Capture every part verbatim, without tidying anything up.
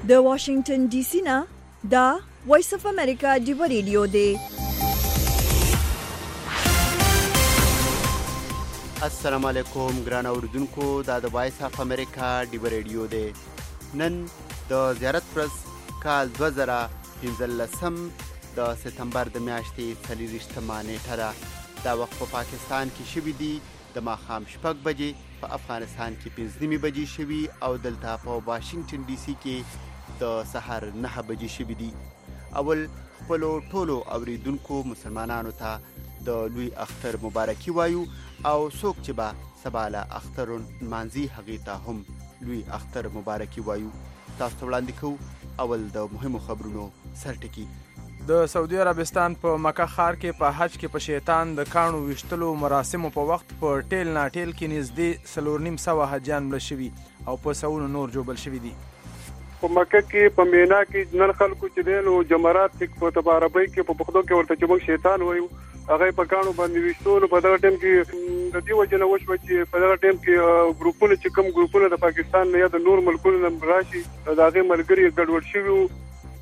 د واشنگټن ډي سي نه دا وایس اف امریکا ډیو ریډیو دی. السلام علیکم ګران اوردونکو، دا د وایس اف امریکا ډیو ریډیو دی. نن د زیارت ورځ کال دوه زره پنځلسم د سپتمبر د میاشتې څلېرویشتمه نیټه ده. دا وخت په پاکستان کې شوي دي د ماښام شپږ بجې، په افغانستان کې پنځه نیمې بجې شوي او دلته په واشنگټن ډي سي کې د سهار نهه بجې شوي دي. اول خپلو ټولو اوریدونکو مسلمانانو ته د لوی اختر مبارکي وایو او څوک چې به سبا له اختر نمانځي هغې ته هم لوی اختر مبارکي وایو. تاسو ته وړاندې کوو اول د مهمو خبرونو سرټکي. د سعودي عربستان په مکه ښار کې په حج کې په شیطان د کاڼو ویشتلو مراسمو په وخت په ټیل ناټیل کې نږدې څلور نیم سوه حاجیان مړه شوي او په سوونو نور ژوبل شوي دي. په مکه کې په مینا کې نن خلکو چې دی نو جمرات په تباربۍ کې په پښتو کې ورته چې موږ شیطان وایو، هغه په کاڼو باندې ویشتلو په دغه ټیم کې د دې وجه نه وشوه چې په دغه ټیم کې ګروپونه چې کوم ګروپونه د پاکستان نه یا د نور ملکونو نه راشي د هغې ملګري ګډوډ شوي وو.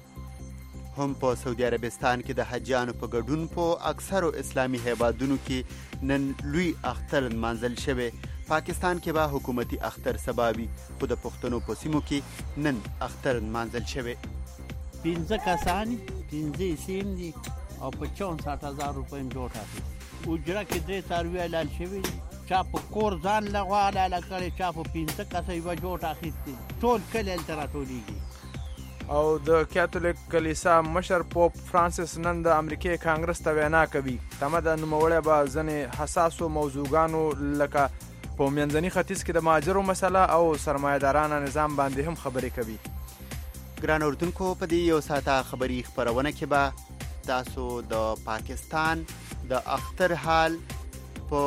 هم په سعودي عربستان کې د حجانو په ګډون په اکثرو اسلامي هیوادونو کې نن لوی اختر نمانځل شوی. پاکستان کې به حکومتي اختر سبا وي، خو د پښتنو په سیمو کې نن اختر نمانځل شوی. پنځه کسان پنځه سیم دي او په چونسठ هزار روپۍ جوړ اخیستي. اجره کې درې څاروي اعلان شوي دي، چا په کور ځان لغوا اعلان کړی، چا په پنځه کسه یوه جوړ اخیستي. ټول کلی هلته راټولېږي. او د کاتولیک کلیسا مشر پوپ فرانسیس نن د امریکې کانګرس ته وینا کوي. تمه ده نوموړی به ځینې حساسو موضوعګانو لکه په منځني ختیځ کې د مهاجرو مسله او سرمایه‌دارانه نظام باندې هم خبرې کوي. ګران اردوونکو، په دې یو ساعته خبري خپرونه کې به تاسو د پاکستان د اختر حال په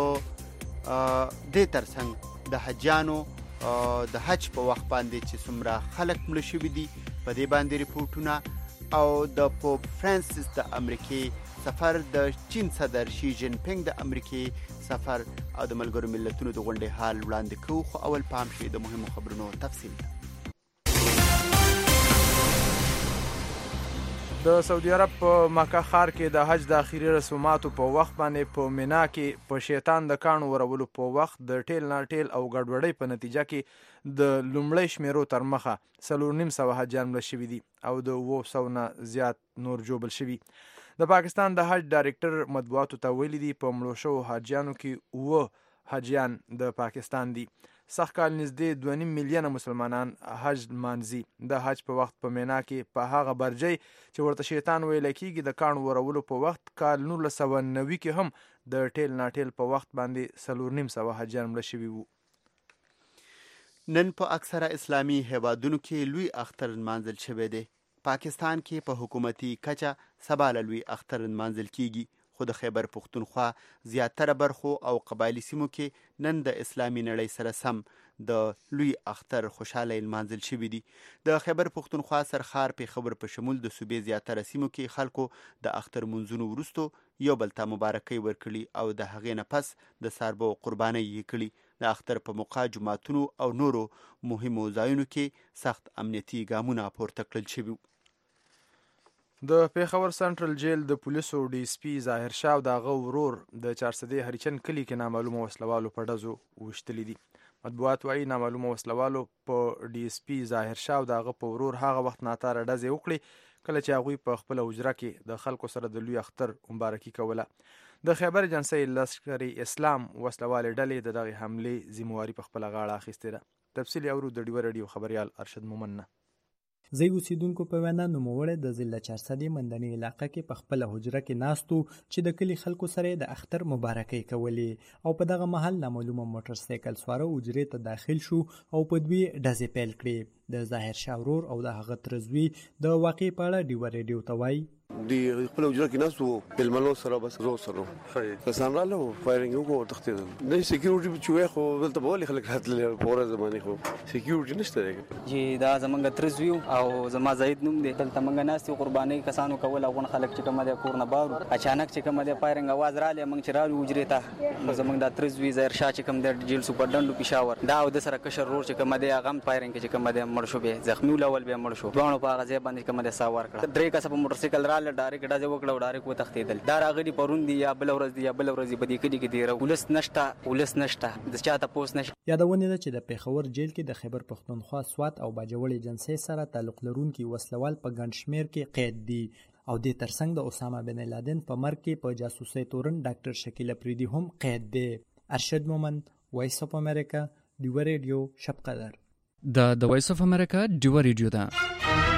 دې ترڅنګ د حجانو د حج په وخت باندې چې څومره خلک مړه شوي دي په دې باندې ریپورټونه او د پوپ فرانسیس د امریکې سفر، د چین صدر شي جین پینګ د امریکې سفر او د ملګرو ملتونو د غونډې حال وړاندې کوو. خو اول پام شي د مهمو خبرونو تفصیل. د سعودي عرب په مکه ښار کې د حج د اخري رسوماتو په وخت باندې په مینا کې په شیطان د کاڼو ورولو په وخت د ټیل ناټیل او ګډوډۍ په نتیجه کې د لومړۍ شمیرو تر مخه څلور نیم سوه حاجیان مړه شوي دي او د اووه سوو نه زیات نور ژوبل شوي. د پاکستان د حج ډایرکټر مطبوعاتو ته ویلي دي په مړو شوو حاجیانو کې اووه حاجیان د پاکستان دي. سږ کال نږدې دوه نیم میلیونه مسلمانان حج لمانځي. د حج په وخت په مینا کې په هغه برجۍ چې ورته شیطان ویل کېږي د کاڼو ورولو په وخت کال نولس سوه نوي کې هم د ټیل ناټیل په وخت باندې څلور نیم سوه حاجیان مړه شوي وو. نن په اکثره اسلامي هیوادونو کې لوی اختر نمانځل شوی دی. پاکستان کې په حکومتي کچه سبا له لوی اختر نمانځل کېږي، خو د خیبر پښتونخوا زیاتره برخو او قبایلي سیمو کې نن د اسلامي نړۍ سره سم د لوی اختر خوشحاله نمانځل شوي دي. د خیبر پښتونخوا سرخار پېښور په شمول د صوبې زیاتره سیمو کې خلکو د اختر منځونو وروستو یو بل ته مبارکۍ ورکړي او د هغې نه پس د څاروو قربانۍ یې کړي. د اختر په موقع جوماتونو او نورو مهمو ځایونو کې سخت امنیتي ګامونه پورته کړل شوي. د پېښور سنټرل جیل د پولیسو ډي اس پي ظاهر شاه او د هغه ورور د چارسدې هریچند کلي کې نامعلومه وسلوالو په ډزو ویشتلي دي. مطبوعات وایي نامعلومه وسلوالو په ډي اس پي ظاهر شاه او د هغه په ورور هغه وخت ناتاره ډزې وکړې کله چې هغوی په خپله حجره کې د خلکو سره د لوی اختر مبارکي کوله. د خیبر ایجنسۍ لشکر اسلام وسلوالې ډلې د دغې حملې ذمهواري په خپله غاړه اخیستې ده. تفصیل اورو د ډیوه رادیو خبریال ارشد مومن نه. ځای اوسیدونکو په وینا نوموړی د ضلع چارسدې منځنۍ علاقه کې په خپله حجره کې ناست و چې د کلي خلکو سره د اختر مبارکۍ کولې او په دغه مهال نامعلومه موټر سایکل سواره حجرې ته داخل شو او په دوی ډزې پیل کړې. د ظاهر شاه ورور او د هغه تره زوی د واقعې په اړه ډیوه رادیو ته وایي دی خپل وجره کې ناس وو بلمنو سره بس زو سره کسان رااله فایرینګ وکړو تختیدل د سکیورټي چې خو دلته بوله خلک راتل پوره زمانه خو سکیورټي نشته جی دا زمونږ ترزویو او زما زید نوم دی دلته مونږ ناستي قرباني کسانو کول او خلک چې کوم د کور نه بارو اچانک چې کوم د فایرینګ आवाज رااله مونږ چې راو وجره ته زمونږ د ترزوی زهر شاه چې کوم د جیل سپرډنټ پېښور دا او د سره کشر رور چې کوم د غم فایرینګ چې کوم د مړ شو به زخمی ولول به مړ شو دوه په غزه باندې کوم د ساوار کړ درې کس په موټر سایکل رااله ډایرکټ ډازه وکړه ډایرکټ و تختیدل دا راغلی پرون دی یا بل ورځ دی یا بل ورځ دی بدی کړي کې دی ولس نشته ولس نشته د چاته پوس نشته یادونه ده چې د پیښور جیل کې د خیبر پښتونخوا سوات او باجوړ جنسي سره تعلق لرونکي وسلوال په ګڼ شمیر کې قید دي او د ترڅنګ د اسامه بن لادن په مرګ کې په جاسوسي تورن ډاکټر شکیل افریدي هم قید دی. ارشد مومند، وایس اف امریکا، ډیو ریډیو شب قدر. د د وایس اف امریکا ډیو ریډیو ده.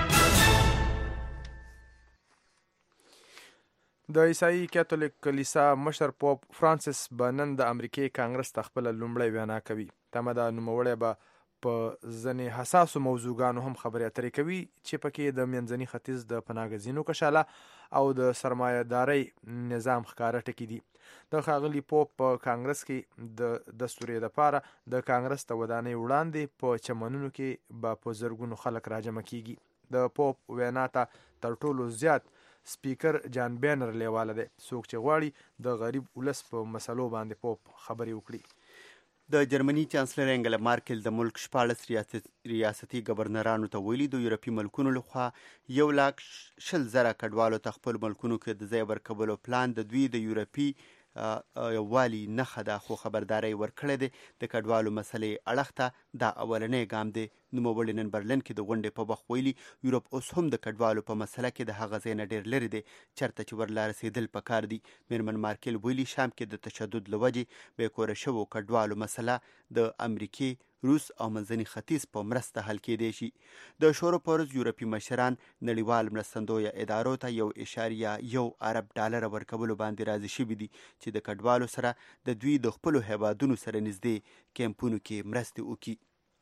د عیسائی کاتولیک کلیسا مشر پوپ فرانسیس به نن د امریکای کانګرس ته خپله لومړۍ وینا کوي. تمه ده نوموړی به په ځینې حساسو موضوعګانو هم خبرې اترې کوي چې پکې د منځني ختیځ د پناهګزینو کشاله او د سرمایه‌دارۍ نظام ښکاره ټکي دي. د ښاغلي پوپ په کانګرس کې د دستورې دپاره د کانګرس ته ودانۍ وړاندې په چمنونو کې به په زرګونو خلک راجمع کیږي. د پوپ وینا ته تر ټولو زیات سپیکر جان بینر لیواله دی، څوک چې غواړي د غریب ولس په مسلو باندې پوپ خبرې وکړي. د جرمني چانسلر انګلا مارکل د ملک شپاړس ریاستي گورنرانو ته ویلي د یورپي ملکونو لخوا یو لاک شل زره کډوالو ته خپل ملکونو کې د ځای ورکولو پلان د دوی د یورپي یووالي نښه ده، خو خبرداری ورکړی دی د کډوالو مسلې اړخ ته دا اولنی ګام دی. نوموړي نن برلین کې د غونډې په وخت ویلي یورپ اوس هم د کډوالو په مسله کې د هغه ځای نه ډېر لرې دی چېرته چې ورلا رسېدل پکار دي. میرمن مارکل ویلي شام کې د تشدد له وجې بېکوره شوو کډوالو مسله د امریکې، روس او منځني ختیځ په مرسته حل کېدی شي. د شورو په ورځ یورپي مشران نړیوال مرستندویه ادارو ته یو اشاریه یو ارب ډالره ورکولو باندې راضي شوي دي چې د کډوالو سره د دوی د خپلو هیوادونو سره نږدې کیمپونو کې مرستې وکړي.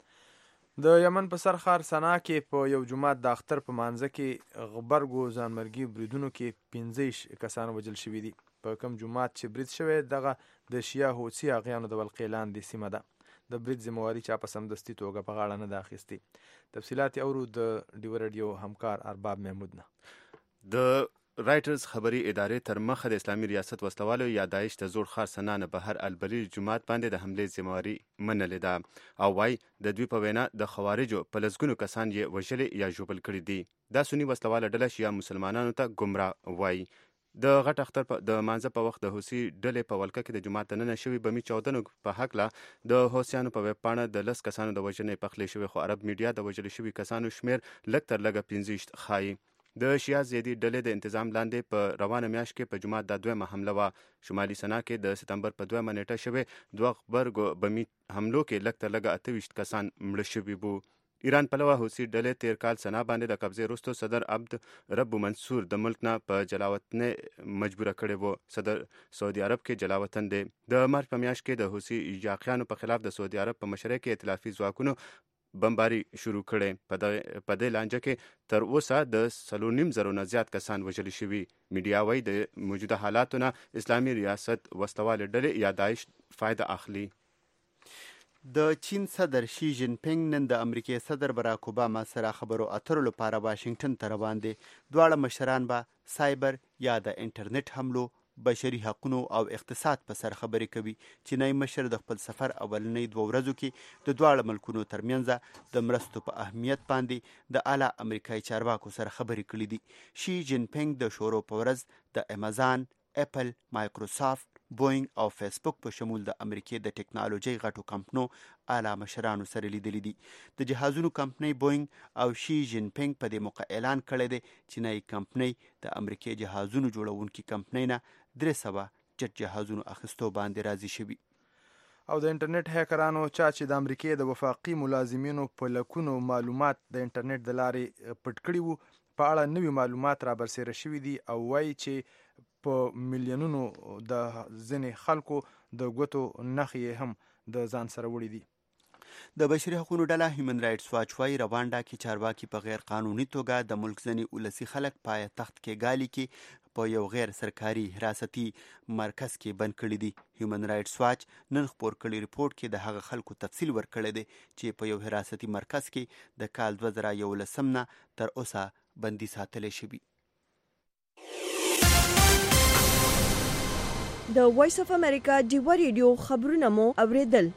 د یمن په سر ښار سنا کې په یو جومات د اختر په مانځه کې غبرګو ځانمرګي بریدونو کې پنځه کسان وژل شوي دي. په کوم جومات چې برید شوی دغه د شیعه هوسي اغیانو د ولقې لاندې سیمه ده. د برید ذمواري چا په سمدستي توګه په غاړه نه ده اخیستې. تفصیلات اورو د ډیو ریډیو همکار ارباب محمود نه. د رایټرز خبري ادارې تر مخه د اسلامي ریاست وسلوالو یا داعش د زوړ ښار سنا نه بهر البریر جومات باندې د حملې ذمواري منلې ده او وایي د دوی په وینا د خوارجو په لسګونو کسان یې وژلي یا ژوبل کړي دي. دا سني وسلواله ډله شیعه مسلمانانو ته ګمراه وایي. د غټ اختر د مانځه په وخت د حوثي ډلې په ولکه کې د جومات دننه شوي بمي چاودنو په هکله د حوثیانو په ویب پاڼه د لس کسانو د وژنې پخلی شوي، خو عرب میډیا د وژل شوي کسانو شمیر لږ تر لږه پنځه ښایي. د شیعه زیدي ډلې د انتظام لاندې په روانه میاشت کې په جومات دا دویمه حمله وه. شمالي سنا کې د ستمبر په دویمه نیټه شوې دوه غبرګو بمي حملو کې لږ تر لږه اته ویشت کسان مړه شوي وو. ایران پلوه حوثي ډلې تیر کال سنا باندې د قبضې وروسته صدر عبد رب منصور د ملک نه په جلاوطنۍ مجبوره کړی وو. صدر سعودي عرب کې جلاوطن دی. د مارچ په میاشت کې د حوثي یاقیانو په خلاف د سعودي عرب په مشرۍ کې ائتلافي ځواکونو بمباري شروع کړي. په دې لانجه کې تر اوسه د څلور نیم زرو نه زیات کسان وژل شوي. میډیا وایي د موجوده حالاتو نه اسلامي ریاست وسلوالې ډلې یا داعش فایده اخلي. د چین صدر شي جین پینګ نن د امریکای صدر براک اوباما سره خبرو اترو لپاره واشنگټن ته روان دي. دواړه مشران به سایبر یا د انټرنیټ حملو، بشري حقونو او اقتصاد په سر خبرې کوي. چینای مشر د خپل سفر اولنۍ دوه ورځو کې د دواړو ملکونو ترمنځ د مرستو په اهمیت باندې د اعلی امریکایي چارواکو سره خبرې کړې دي. شي جین پینګ د شورو په ورځ د امازان، اپل، مایکروسافت، بوینګ او فیسبوک په شمول د امریکې د ټکنالوژۍ غټو کمپنو اعلی مشرانو سره لیدلي دي. د جهازونو کمپنۍ بوینګ او شي جین پینګ په دې موقع اعلان کړی دی چې نوې کمپنۍ د امریکې جهازونو جوړونکي کمپنۍ نه درې سوه جټ جهازونو اخیستو باندې راضي شوي. او د انټرنیټ هیکرانو چا چې د امریکې د وفاقي ملازمینو په لکونو معلومات د انټرنیټ د لارې پټ کړي وو په اړه نوي معلومات را برسېره شوي دي او وایي چې په میلیونونو د ځینې خلکو د ګوتو نښې هم د ځان سره وړي دي. د بشري حقوقو ډله هیومن رایټس واچ وايي روانډا کې چارواکي په غیر قانوني توګه د ملک ځینې ولسي خلک پایه تخت کې ګالي کې په یو غیر سرکاري حراستی مرکز کې بند کړي دي. هیومن رایټس واچ نن خپور کړي ریپورت کې د هغه خلکو تفصیل ورکړی دی چې په یو حراستی مرکز کې د کال دوه زره یولسم نه تر اوسه بندي ساتلی شوي. د وایس اف امریکا ډیوا ریډیو خبرونه مو اوریدل.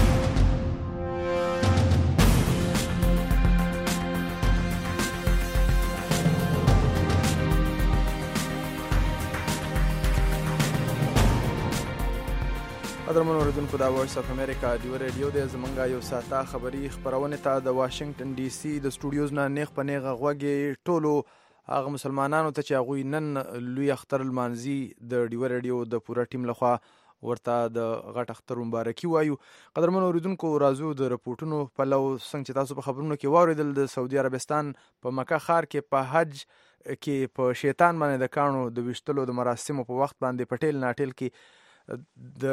قدرمن اوریدونکو دا وایس اف امریکا ډیوا ریډیو دی. زمونږ یو ساعته خبري خپرونې ته د واشنگټن ډي سي د سټوډیوز نه نیغ په نیغه غوږې ټولو هغه مسلمانانو ته چې هغوی نن لوی اختر لمانځي د ډیوا ریډیو د پوره ټیم لخوا ورته د غټ اختر مبارکي وایو. قدرمن اوریدونکو راځو د رپورټونو په لو څنګه چې تاسو په خبرونو کې واوریدل د سعودي عربستان په مکه ښار کې په حج کې په شیطان باندې د کاڼو د ویشتلو د مراسمو په وخت باندې پټیل ناټیل کې د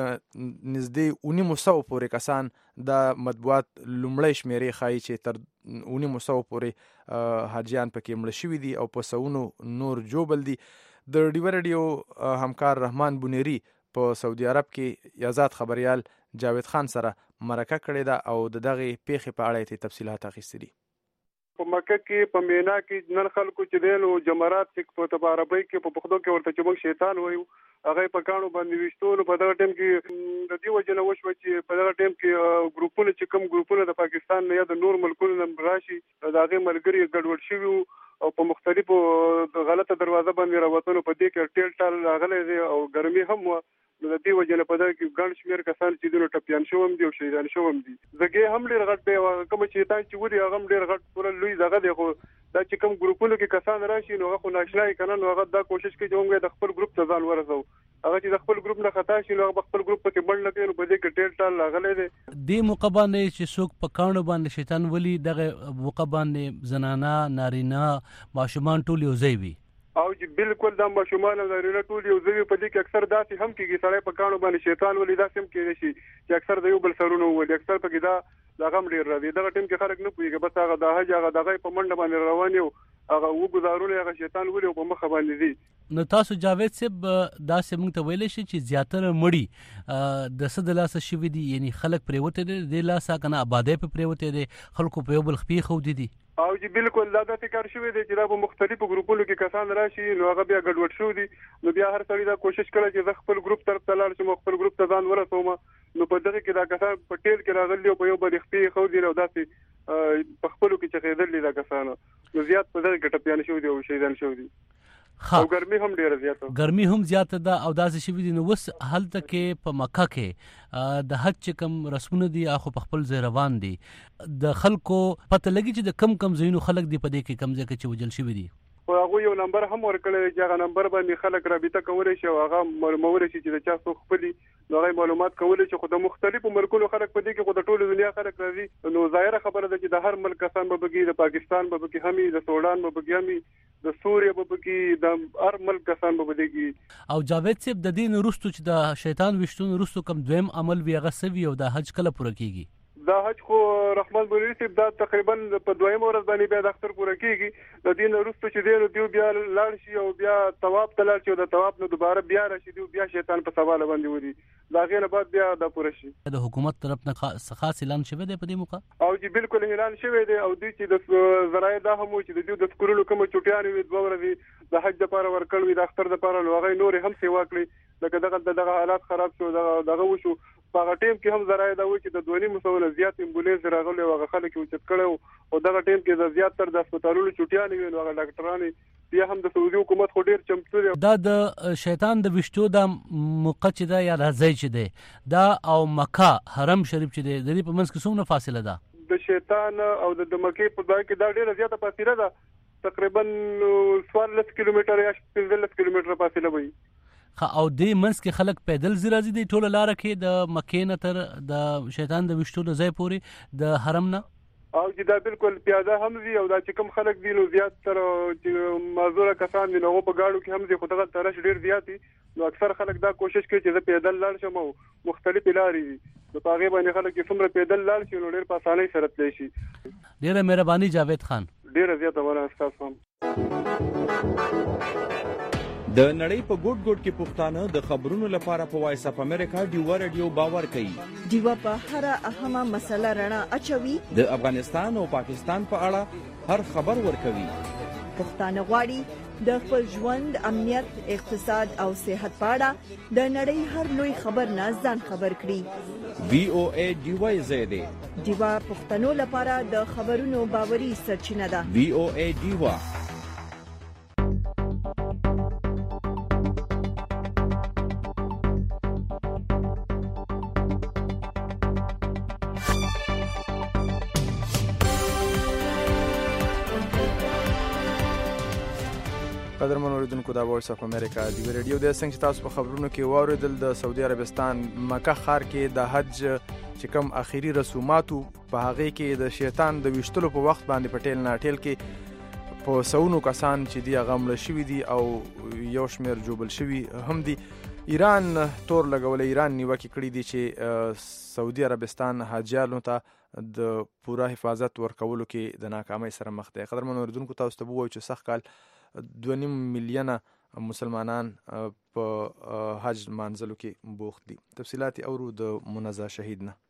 نږدې اونیمو سوو پورې کسان د مطبوعات لومړی شمیرې ښایي چې تر اونیمو سوو پورې حاجیان پکې مړه شوي دي او په سوونو نور جوبل دي. د ډیوا ریډیو همکار رحمان بونیری په سعودي عرب کې آزاد خبریال جاوید خان سره مرکه کړې ده او د دغې پیښې په اړه یې تفصیلات اخیستي دي. په مکه کې په مینا کې نن خلکو چې دی نو جمرات په عربۍ کې په پښتو کې ورته چې موږ شیطان وایو هغه په کاڼو باندې ویشتولو په دغه ټیم کې د دې وجه نه وشوه چې په دغه ټیم کې ګروپونه چې کوم ګروپونه د پاکستان نه یا د نور ملکونو نه راشي د هغې ملګري ګډوډ شوي او په مختلفو غلطه دروازه باندې راوتلو په دې کې ټیل ټال راغلی دی او ګرمي هم وه. نو د دې وجه نه په دغه کې ګڼ شمېر کسان چې دي نو ټپیان شوي هم دي او شهیدان شوي هم دي. زګې هم ډېر غټ دی او کوم شیطان چې ودي هغه هم ډېر غټ پوره لوی دغه دی. خو دا چې کوم ګروپونو کې کسان راشي نو هغه خو ناشنا یې که نه نو هغه دا کوشش کوي چې موږ د خپل ګروپ ته ځان ورسوو. هغه چې د خپل ګروپ نه خطا شي نو هغه خپل ګروپ پکې بند نه کوي نو په دې کې ټیل ټال راغلی دی. دې موقع باندې چې څوک په کاڼو باندې شیطان ولي دغه موقع باندې زنانه نارینه ماشومان ټول یو ځای وي او چې بالکل دا ماشومان او نارینه ټول یو ځای وي. په دې کې اکثر داسې هم کېږي سړی په کاڼو باندې شیطان ولي داسې هم کېدای شي چې اکثر د یو بل سرونه وولي. اکثر پکې دا دغه هم ډېر راځي. دغه ټیم کې خلک نه پوهېږي بس هغه د حج هغه دغه په منډه باندې روان یو هغه وګزارونه هغه شیطان ولي او په مخه باندې دي. نو تاسو جاوید صاحب داسې موږ ته ویلی شي چې زیاتره مړي د څه د لاسه شوي دي یعنی خلک پرېوتی دی د لاسه که نه ابادۍ پې پرېوتی دی خلکو په یو بل خپې ښودي دي او چې بالکل دا داسې کار شوی دی چې دا په مختلفو ګروپونو کې کسان راشي نو هغه بیا ګډوډ شوي دي. نو بیا هر سړي دا کوشش کړی چې زه خپل ګروپ طرف ته لاړ شم او خپل ګروپ ته ځان ورسوم. نو په دغه کې دا کسان په ټیل کې راغلي او په یو بل خپې یې ښودي او داسې په خپلو کې چغېدل دي دا کسانو. نو زیات په دغه کې ټپیان شوي دي او شهیدان شوي دي او ګرمي هم ډیره زیاته ګرمي هم زیاته ده او داسې شوي دي. نو اوس هلته کې په مکه کې د حج چې کوم رسمونه دي هغه په خپل ځای روان دي. د خلکو پته لګي چې د کم کم ځایونو خلک دي په دې کې کم ځای کې چې وجل شوي دي. خو هغوی یو نمبر هم ورکړی چې هغه نمبر باندې خلک رابطه کولی شي او هغه معلومولی شي چې د چا څوک خپلي نو هغه معلومات کولی شي. خو د مختلفو ملکونو خلک په دې کې خو د ټولو دنیا خلک راځي. نو ظاهره خبره ده چې د هر ملک کسان به پکې د پاکستان به پکې هم د سوډان به پکې هم د سوریه به پکې د هر ملک کسان به پکې کېږي. او جاوید صاحب د دې نه وروستو چې د شیطان ویشتون وروستو کوم دویم عمل وي هغه څه وي او د حج کله پوره کېږي؟ دا حج خو رحمان بونیری صاحب دا تقریبا په دویمه ورځ باندې بیا د اختر پوره کېږي. د دې نه وروسته چې دی نو دیو بیا لاړ شي او بیا طواف ته لاړ شي او د طواف نه دوباره بیا راشي دیو بیا شیطان په سواله باندې ودي. د هغې نه بعد بیا دا پوره شي. د حکومت طرف نه خاص اعلان شوی دی په دې موقع او چې بالکل اعلان شوی دی او دوی چې د ذرایع دا هم و چې د دوی د سکولونو کومه چوټیانې وي دوه ورځې د حج دپاره ورکړ وي د اختر دپاره نو هغه نورې هم سیوا کړي. لکه دغه دغه حالات خراب شو دغه وشو په هغه ټیم کې هم ذرایع دا و چې د دوه نیمو سوو نه زیات امبولینس راغلی او هغه خلک یې اوچت کړی او دغه ټیم کې د زیاتر د هسپتالونو چوټیانې وي نو هغه ډاکټرانې بیا هم د سعودي حکومت خو ډېر چمتو دی. دا د شیطان د ویشتو دا موقع چې ده یا دا ځای چې دی دا او مکه حرم شریف چې دی د دې په منځ کې څومره فاصله ده؟ د شیطان او د مکې په ځای کې دا ډېره زیاته فاصله ده. تقریبا څوارلس کیلومتره یا پنځلس کیلومتره فاصله وي. او دې منځ کې خلک پیدل ځي راځي دی ټوله لاره کې د مکې نه تر د شیطان د ویشتو د ځای پورې د حرم نه او چې دا بالکل پیاده هم ځي او دا چې کوم خلک دي نو زیات تر چې معذوره کسان دي نو هغه په ګاډو کې هم ځي خو دغه ترش ډېر زیات دي نو اکثر خلک دا کوشش کوي چې زه پیدل لاړ شم او مختلفې لارې دي نو په هغې باندې خلک چې څومره پیدل لاړ شي نو ډېر په اسانۍ سره تللی شي. ډېره مهرباني جاوید خان. ډېره زیاته مننه ستاسو هم. د نړۍ په ګوټ ګوټ کې پښتانه د خبرونو لپاره په وایس اپ امریکا ډیوا رادیو باور کوي. ډیوا په هر اهمه مسله رڼا اچوي. د افغانستان او پاکستان په اړه هر خبر ورکوي. پښتانه غواړي د خپل ژوند، امنیت، اقتصاد او صحت په اړه د نړۍ هر لوی خبر نه ځان خبر کړي. وی او ای ډیوا زیاده ډیوا پښتنو لپاره د خبرونو باوري سرچینه ده. وی او ای ډیوا. قدرمن اوریدونکو دا وایس اف امریکا دی ریډیو د څنګه چې تاسو په خبرونو کې واوریدل د سعودي عربستان مکه ښار کې د حج چې کوم اخیری رسوماتو په هغه کې د شیطان د ویشتلو په وخت باندې پټیل ناټیل کې په سونو کسان چې دی غمړ شوی دي او یو شمیر جوبل شوی هم دي. ایران تور لګول ایران نیوکه کړی دي چې سعودي عربستان حاجیانو ته د پوره حفاظت ورکولو کې د ناکامۍ سره مخ دی. قدرمن اوریدونکو تاسو ته وایو چې سخت کال دوه نیم میلیونه مسلمانان په حج منځلو کې بوخت دي. تفصیلات اورو د منزه شهید نه.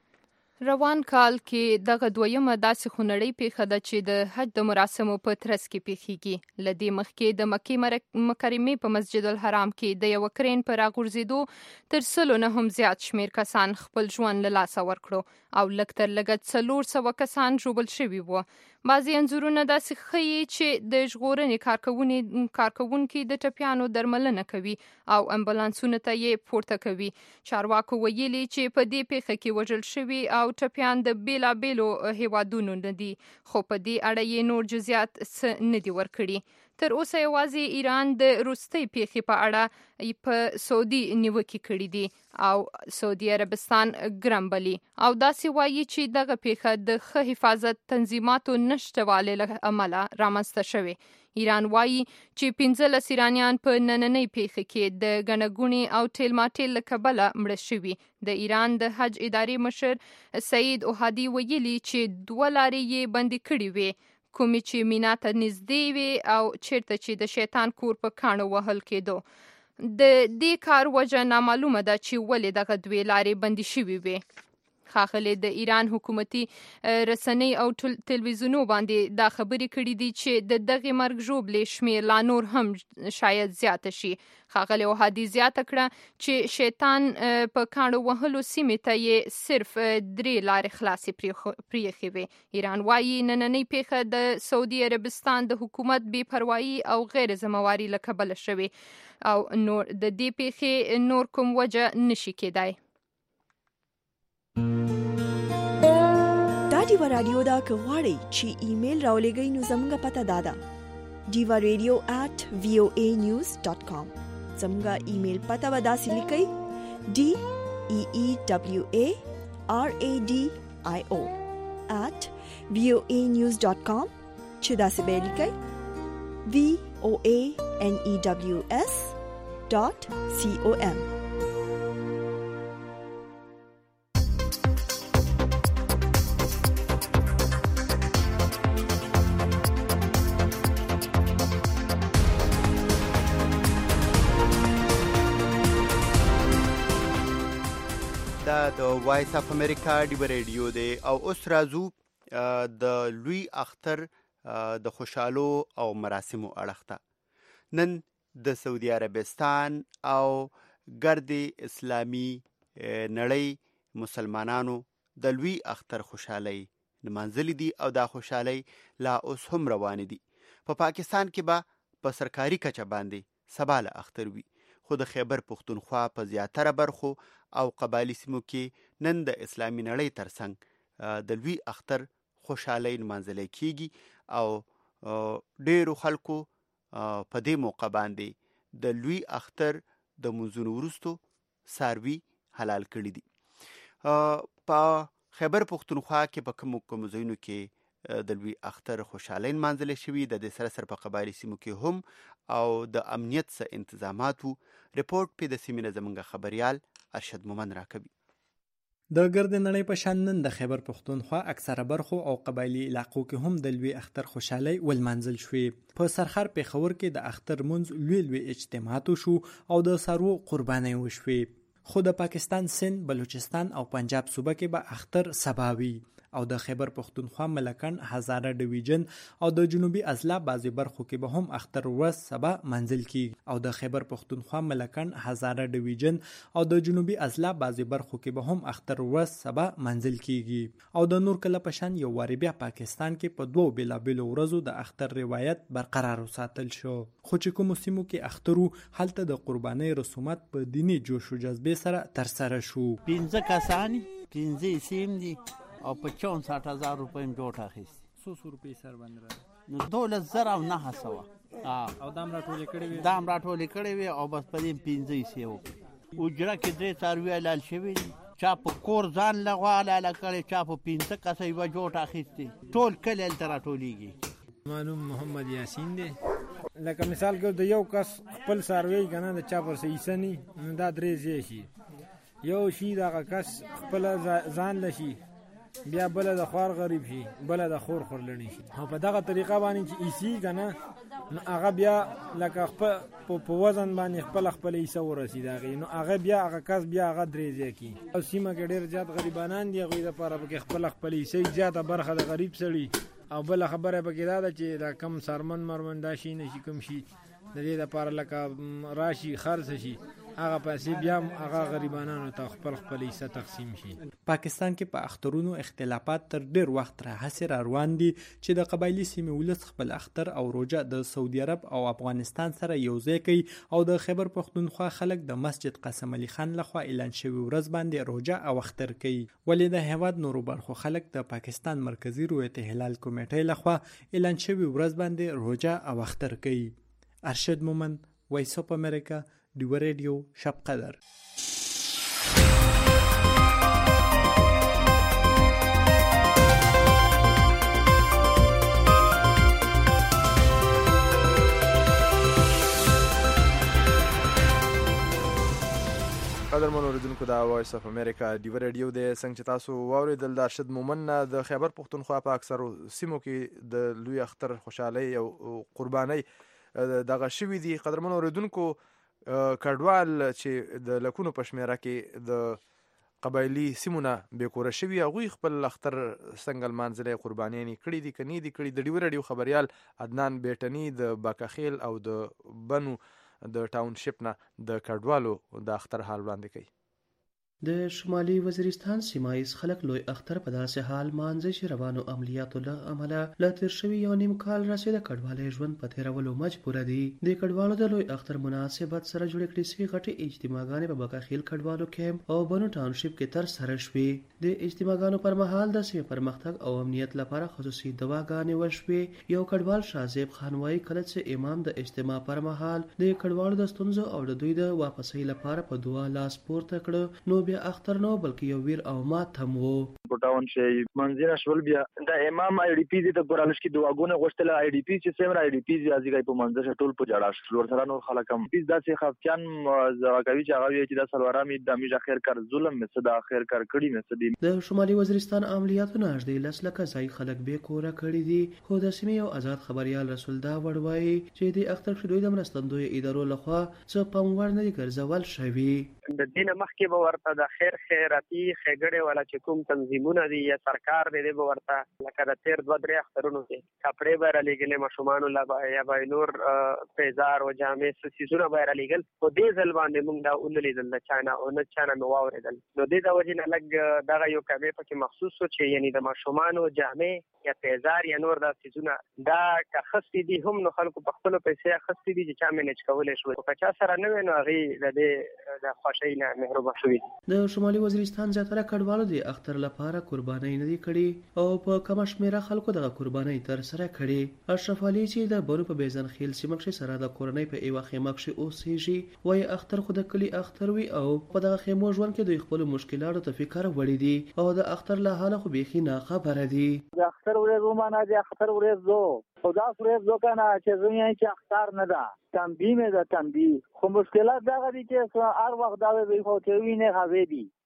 روان کال کې دغه دویمه داسې خونړۍ پیښه ده چې د حج د مراسمو په ترڅ کې پیښیږي. له دې مخکې د مکې مکرمې په مسجد الحرام کې د یو کرین په راغورځېدو تر سلو نه هم زیات شمیر کسان خپل ژوند له لاسه ورکړو او لږ تر لږه څلور سوه کسان ژوبل شوي وو. بعضې انځورونه داسې ښیي چې د ژغورنې کارکوونکي د ټپیانو درملنه کوي او امبولانسونو ته یې پورته کوي. چارواکو ویلي چې په دې پیښه کې وژل شوي او ټپیان د بیلابیلو هیوادونو نه دي، خو په دې اړه یې نور جزئیات څه نه دي ورکړي. تر اوسه یوازې ایران د روستۍ پیښې په اړه په سعودي نیوکې کړي دي او سعودي عربستان ګرم بلي او داسې وایي چې دغه پیښه د ښه حفاظت تنظیماتو نشتوالي له امله رامنځته شوې. ایران وایي چې پنځلس ایرانیان په نننۍ پیښه کې د ګڼه ګوڼې او ټیل ماټیل له کبله مړه شوي. د ایران د حج ادارې مشر سعید اوهادي ویلي چې دوه لارې یې بندي کړې وې، کومې چې مینا ته نږدې وي او چیرته چې د شیطان کور په کاڼو وهل کېدو. د دې کار وجه نامعلومه ده چې ولې دغه دوې لارې بندي شوي وي. ښاغلي د ایران حکومتي رسنۍ او تلویزیونو باندې دا خبرې کړي دي چې د دغې مرګ ژوبلې شمیر لا نور هم شاید زیاته شي. ښاغلي اوهادي زیاته کړه چې شیطان په کاڼو وهلو سیمې ته یې صرف درې لارې خلاصې پریښې وې. ایران وایي نننۍ پیښه د سعودي عربستان د حکومت بې پروایي او غیر ذمهواري له کبله شوې او نور د دې پیښې نور کوم وجه نشي کېدای. دا ډیوا رادیو دا که غواړئ چې ایمیل راولېږئ نو زموږ پته دا ده ډیوا رادیو ایٹ وی او ای نیوز ډاٹ کام. زموږ ایمیل پته به داسې لیکئ ډي ای ای ډبلیو ای آر ای ډي آی او ایٹ وی او ای نیوز ډاٹ کام چې داسې به لیکئ وی او ای ان ای ډبلیو اس ډاٹ سی او ام. د وایس اف امریکا ډیوا ریډیو دی او اوس راځو د لوی اختر د خوشحالو او مراسمو اړخ ته. نن د سعودي عربستان او ګرد اسلامي نړۍ مسلمانانو د لوی اختر خوشحالۍ نمانځلې دي او دا خوشحالۍ لا اوس هم روانې دي. په پاکستان کې به په سرکاري کچه باندې سبا له اختر وي، خو د خیبر پښتونخوا په زیاتره برخو او قبایلی سیمو کې نن د اسلامي نړۍ ترڅنګ د لوی اختر خوشحالۍ نمانځل کېږي او ډېرو خلکو په دې موقع باندې د لوی اختر د منځونو وروستو څاروي حلال کړي دي. په خیبر پښتونخوا کې په کومو کومو ځایونو کې د لوی اختر خوشحالۍ نمانځل شوي، د دې سره سره په قبایلي سیمو کې هم او د امنیت څه انتظامات وو. رپورټ په د سیمې نه زموږ خبریال ارشد مومن راکوي. د ګرد نړۍ په شان نن د خیبر پښتونخوا اکثره برخو او قبایلی علاقو کې هم د لوی اختر خوشحالي ولمانځل شوې. په سرخر پیښور کې د اختر منځ لوی لوی اجتماعات شو او د سارو قرباني وشوې. خو د پاکستان سند، بلوچستان او پنجاب صوبه کې به اختر سباوي او د خیبر پښتونخوا ملکن، هزاره ډویژن او د جنوبي اضلاع بعضی برخو کې به هم اختر ورځ سبا منځل کیږي او د خیبر پښتونخوا ملکن، هزاره ډویژن او د جنوبي اضلاع بعضی برخو کې به هم اختر ورځ سبا منځل کیږي او د نور کله پشان یو واری بیا پاکستان کې په دوو بیلابیلو ورځو د اختر روایت برقرار وساتل شو. خو چې کوم سیمو کې اخترو هلته د قربانۍ رسومات په دیني جوش و جذبې سره ترسره شو. پنځه کسانی پنځه سیم دي او په چونسठ هزار روپۍ م جوټ اخیستي. څو څو روپۍ سر باندې راځي؟ نو دولس زره او نهه سوه او دام راټولې کړې وې دام راټولې کړې وې او بس په دې پنځه حصې وکړې. اجره کې درې څاروي حلال شوي دي، چا په کور ځان لغوا حلاله کړې، چا په پنځه کسه یوه جوټ اخیستې. ټول کلی هلته راټولېږي. معلوم محمد یاسین دی. لکه مثال کې د یو کس خپل څاروی که نه د چا پر څه حصه ني، نو دا درې ځای شي. یو شي دغه کس خپله ځان له شي، بیا بل د خوار غریب شي، بل د خور خورلنی شي. او په دغه طریقه باندې چې ایسی کنه نو هغه بیا لکه خپل په وزن باندې خپل خپل ایسه ورسي دغه نو هغه بیا هغه کس بیا هغه درې ځای کی. او سیمه کې ډیر زیات غریبانان دي، هغوی دپاره پکې خپل خپل ایسه زیاته برخه د غریب سړي. او بل خبره پکې دا ده چې دا کم سرمن مرمن دا شي نشي کم شي د دې دپاره لکه راشي خرڅ شي، هغه پیسې بیا هغه غریبانانو ته خپل خپل حصه تقسیم شي. پاکستان کې په اخترونو اختلافات تر ډیر وخت راهسې را روان دي چې د قبایلي سیمې ولس خپل اختر او روژه د سعودي عرب او افغانستان سره یوځای کوي او د خیبر پښتونخوا خلک د مسجد قاسم علي خان لخوا اعلان شوی ورځ باندې روژه او اختر کوي. ولې د هیواد نورو برخو خلک د پاکستان مرکزی رویت هلال کمیټې لخوا اعلان شوی ورځ باندې روژه او اختر کوي. ارشد مومن، وایس اف امریکا، ډیو ریډیو، شب قدر. قدرمن اوریدونکو د وایس اف امریکا ډیو ریډیو د څنګه چې تاسو واورېدل د ارشد مومن د خیبر پښتونخوا په اکثرو سیمو کې د لوی اختر خوشحالۍ او قربانۍ دغه شوي دي. قدرمن اوریدونکو کډوال چې د لکونو په شمېره کې د قبایلي سیمونه بې کوره شوي، هغوی خپل اختر څنګه لمانځلی، قربانیانې کړي دي که نه دي کړي. د ډیو ریډیو خبریال عدنان بیټني د باکاخیل او د بنو د ټاونشپ نه د کډوالو د اختر حال وړاندې کوي. د شمالي وزیرستان سیمایز خلک لوی اختر په داسې حال مانځي چې روانو عملیاتو له امله له تېر شوي یو نیم کال راهیسې د کډوالۍ ژوند په تېرولو مجبوره دي. د کډوالو د لوی اختر مناسبت سره جوړې کړې سوي غټې اجتماعګانې په باکاخیل کډوالو کیمپ او بنو ټاونشپ کې ترسره شوې. د اجتماعګانو پر مهال د سیمې پرمختګ او امنیت لپاره خصوصي دواګانې وشوې. یو کډوال شازیب خان وایي کله چې امام د اجتماع پر مهال د کډوالو د ستونزو او د دوی د واپسۍ لپاره په دعا لاس پورته کړه، نو بیا اختر نو بلکې یو ویر او مات هم وو. پټاون شي منځنه شول بیا د امام آی ډی پی دي ته قرالش کې دواګونه غوښتل. آی ډی پی چې سیم آی ډی پی ځي په منځه ټول په جړا شول سره نور خلک هم پیس داسې خفقان زراکوي چې هغه چې د سلوارامي د میجا خیر کار ظلم مې صدا خیر کار کړی مې صدی. د شمالي وزیرستان عملیاتو نږدې لس لکه ځای خلک به کوره کړی دي. خو د سیمې یو آزاد خبريال رسول دا وړوي چې د اختر شډوی د مرستندوی ادارو لخوا څه پام ور نه ګرځول شوی. د دین مخکې به ورته د خیر خیراتی خګړې ولا چې کوم تنظیمونه دي یا سرکار دې به ورته لکه د تیر دوه درې اخترونو کې کپړې به رالېږلې ماشومانو لا یا به نور پیزار او جامې سیزونه به رالېږل. په دې ځل باندې موږ دا ولیدل د چانه او نه چانه مې واورېدل. نو دې د وجې نه لږ دغه یو کمې پکې مخصوص و چې یعنی د ماشومانو جامې یا پیزار یا نور دا سیزونه دا که خستې دي هم نو خلکو په خپلو پیسې اخستې دي چې چا مینج کولی شوی. که چا سره نه وی نو هغې د دې د خوښۍ نه محرومه شوي دي. د شمالي وزیرستان زیاتره کډوالو د اختر لپاره قربانۍ نه دي کړي او په کمه شمېره خلکو دغه قربانۍ ترسره کړي. اشرف علي چې د بنو په بیزن خیل سیمه کښې سره د کورنۍ په یوه خیمه کښې اوسېږي، وایي اختر خو د کلي اختر وي او په دغه خیمو ژوند کې دوی خپلو مشکلاتو ته فکر وړي دي او د اختر له حاله خو بیخي ناخبره دي. د اختر ورځ ومانه د اختر ورځ زو خو دا ورځ زو که نه چې زه یې چې اختر نه ده تنبیه مې ده تنبیه. خو مشکلات دغه دي چې هر وخت دا وي خو چې وینې هغې دي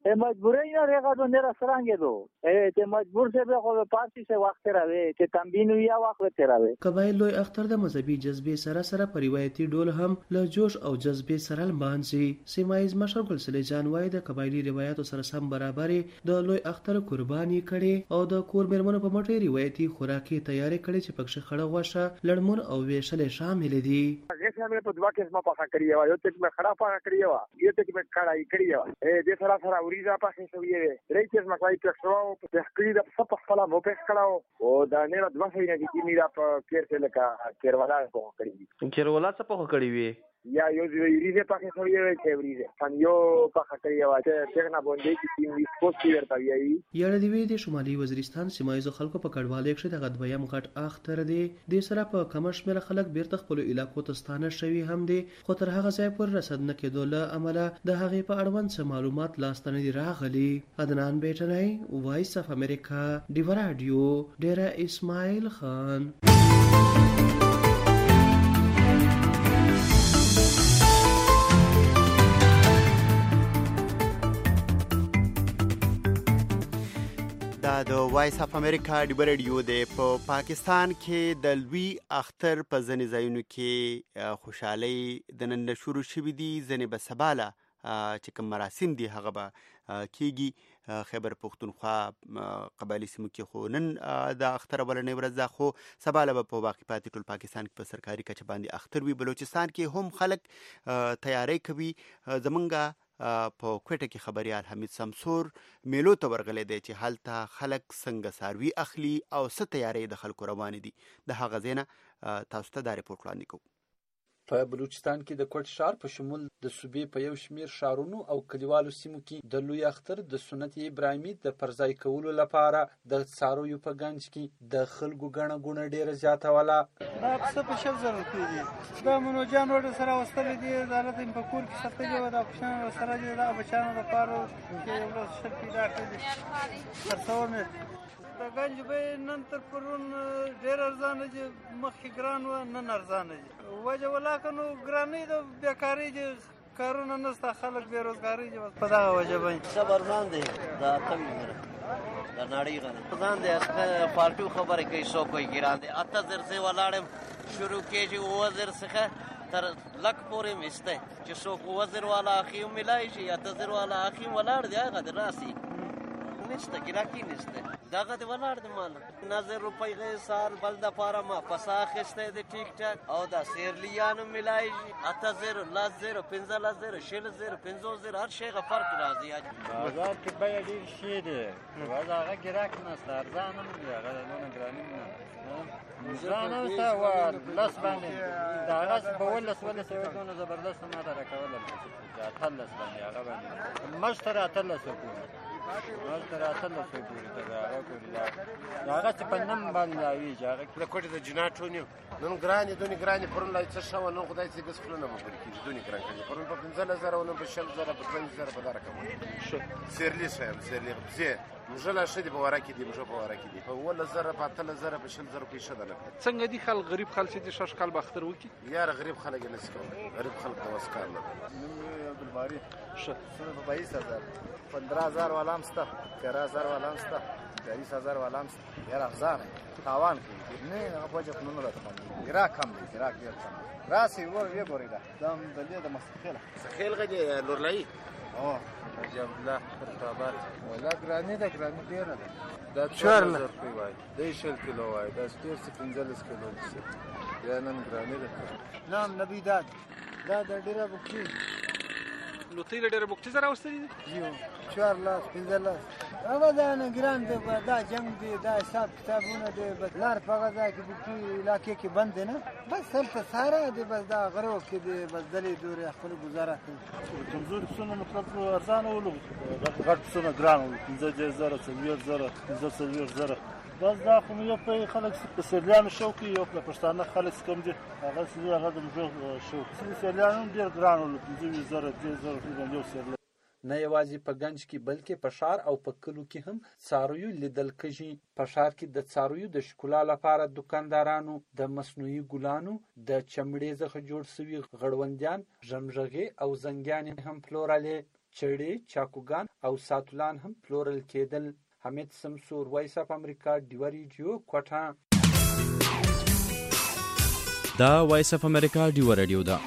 مجبوری اینا رقابت نرا سرانگه دو ته مجبور سے به خو پارسی سے وخت راوي چې تنبین یا وخت راوي. قبایل لوی اختر د مذهبي جذبې سره سره په روایتي ډول هم له جوش او جذبې سره لمانځي. سیمایز مشر ګل سلیجان وایي د قبایلی روایتو سره سم برابرې د لوی اختر قرباني کړي او د کور میرمنو په مټ روایتي خوراکي تیاری کړي چې پکښ خړه غوښه لړمون او ویشلې شامل دي. هغه شامل په دوا کې ما پخا کړی و یو ته مې خړه پخا کړی و یو ته مې کړای کړی و ا دې سره سره اوریزه پخې شوې وې ریچز مکای په شو په تحقیق د صف خلا مو په کړهو او دا نه د وخت نه دي میرا په کېرته لکه کېروالا په کړی کېروالا څه په کړی وې یا یو ریزه پخې شوې وې چې ریزه فن یو پخا کړی و چې څنګه باندې چې تیم وی سپوت ورته وی یاره دی وی د شمالي وزیرستان سیمایزو خلکو په کډوالۍ کې د غدویم غټ اختر دی د سره په کمشمیر خلک بیرته خپل علاقو ته ستانه شوی هم دی خو تر هغه ځای پر رسد نه کېدو له امله د هغې په اړوند څه معلومات لاسته نه دي راغلي. عدنان بیټنی وایس اف امریکا ډیو رادیو ډیره اسماعیل خان. د وایس اف امریکا ډیو رادیو د په پاکستان کې د لوی اختر په ځینې ځایونو کې خوشحالۍ د نن شروع شوي دي. ځینې به سباله چې کوم مراسم دي هغه به کېږي. خیبر پښتونخوا قبایلي سیمو کې خو نن د اختر اولنۍ ورځ ده خو سباله به په باقي پاتې ټول پاکستان کې په سرکاري کچه باندې اختر وي. بلوچستان کې هم خلک تیاری کوي. زمونږ په کوټه کې خبريال حمید سمسور میلو ته ورغلی دی چې هلته خلک څنګه ساروي اخلي او څه تیاری د خلکو روان دي. د هغه ځای نه تاسو ته دا ریپورټ وړاندې کوو. په بلوچستان کې د کوټ ښار په شمول د صوبې په یو شمیر ښارونو او کلیوالو سیمو کې د لوی اختر د سنت ابراهیمي د پرځای کولو لپاره د څارویو په ګنج کې د خلکو ګڼه ګوڼه ډیره زیاته وله. دا پسه په شل زره روپۍ دي. دا منوجان ورته سره وستلې دي. دا هلته یې په کور کې ساتلي وه. دا پسونه ورسره دي. دا بچیانو لپاره چې یو ورځ شل پیدا کړي خرڅوم یې. د ګنج بیې نن تر پرون ډېر ارزانه دي. مخکې ګران وه نن ارزانه دي. وجه ولاکه نو ګرانۍ د بیکارۍ دي. کارونه نشته. خلک بېروزګارۍ دي. په دغه وجه باندې صبر ارزان دی. دا کم یې د نړۍ غنه ارزان دی. فالتو خبرې کوي څوک کوي ګران دی. اته زر زه ولاړم شروع کېږي اووه زر څخه تر لک پورې مې سته چې څوک اووه زر والا اخي ومیلای شي اته زر والا اخي ولاړ دی. هغه د راسي نشته ګراکي نشته. دغه دی ولاړ دی مال نظر روپۍ غیر سال بل د پاره ما پسا اخیستی دی ټیک ټاک او دا سیرلیانو میلای شي اته زر لس زر پنځه لس زر شل زر پنځوس زر هر شی غ فرق راځي. بازار کې بیه ډېر شي دی. باز هغه ګراک نشته. ارزان هم دی. هغه دونه ګراني نه ځان اوسه و لس باندې د هغه په ولس ولس یو دونه زبردست ما ته راکولی چې اتلس باندې هغه باندې مشت تر اتلس وګوري مشت تر اتلس وګوري تر هغه پورې د هغه چې په نم باندې راویږي. هغه د کوټې د جناټ ونیو نن ګرانې دونې ګرانې پرون لا څه شوه نن خدای چې بس خلونه به پورې کېږي. دونې ګران کېږي پرون په پنځلس زره ونه په شل زره په پنځه زره په دا رقم سیرلي شویم سیرلي بزې موږ لا ښه دي په واره کې دي موږ په واره کې دي په اوولس زره په اتلس زره په شل زره کې ښه ده. څنګه دي خلک غریب خلک چې د شش کال به اختر وکړي؟ یاره غریب خلک یې نشي کولی. غریب خلک د وس کار نه نوم عبدالباري ښه په بایس هزار پندرہ هزار والا هم شته تیرہ هزار والا هم شته چالیس هزار والا هم شته. یاره ارزانه تاوان کوي نه هغه په وجه خونونه راته باندې ګراک کم دی. ګراک ډېر کم دی. راسئ ویې ګورئ دا دا هم د دې د مستخیله سخیل غدي لورلایي او حاجي عبدالله خرطابات ولا ګرانې ده. ګرانې ډېره ده. دا څوارلس روپۍ وایي. دی شل کیلو وایي. دا ډېر څه پنځلس کیلو دي. یا نن ګرانې ده. نام نبي داد دا د ډېره بوکچي نو ته یې له ډېره بوکچي سره راوستلي دي؟ یو څوارلس پنځلس هغه دا نه ګران دی. دا جنګ دی. دا حساب کتابونه دی. بس لار په هغه ځای کې بوکچي علاقې کې بند دی نه بس هلته ساره دی. بس دا غرو کې دی. بس دلې دورې خپل ګزاره کوي. کمزوري پسونه مطلب ارزانه ولو غټ پسونه ګران ولو پنځه دېرش زره څلوېښت زره پنځه څلوېښت زره. بس دا خو یو په خلک په سیرلیانو شوق یو په پښتانه خلک کم دي. هغه سړي هغه د موږ شوق سیرلیانو ډېر ګران ولو پنځه ویشت زره درې زره یو سیرلی. نه یوازې په ګنج کې بلکې په ښار او په کلو کې هم څارویو لیدل کېږي. په ښار کې د څارویو د ښکلا لپاره دکاندارانو د مصنوعي ګلانو د چمړې څخه جوړ شوي غړوندیان ژمژغې او زنګیانې هم پلورلې چړې، چاقوګان او ساتولان هم پلورل کېدل. حمید سمسور، وایس اف امریکا، ډیوه ریډیو، کوټه. دا وایس اف امریکا ډیوه ریډیو ده.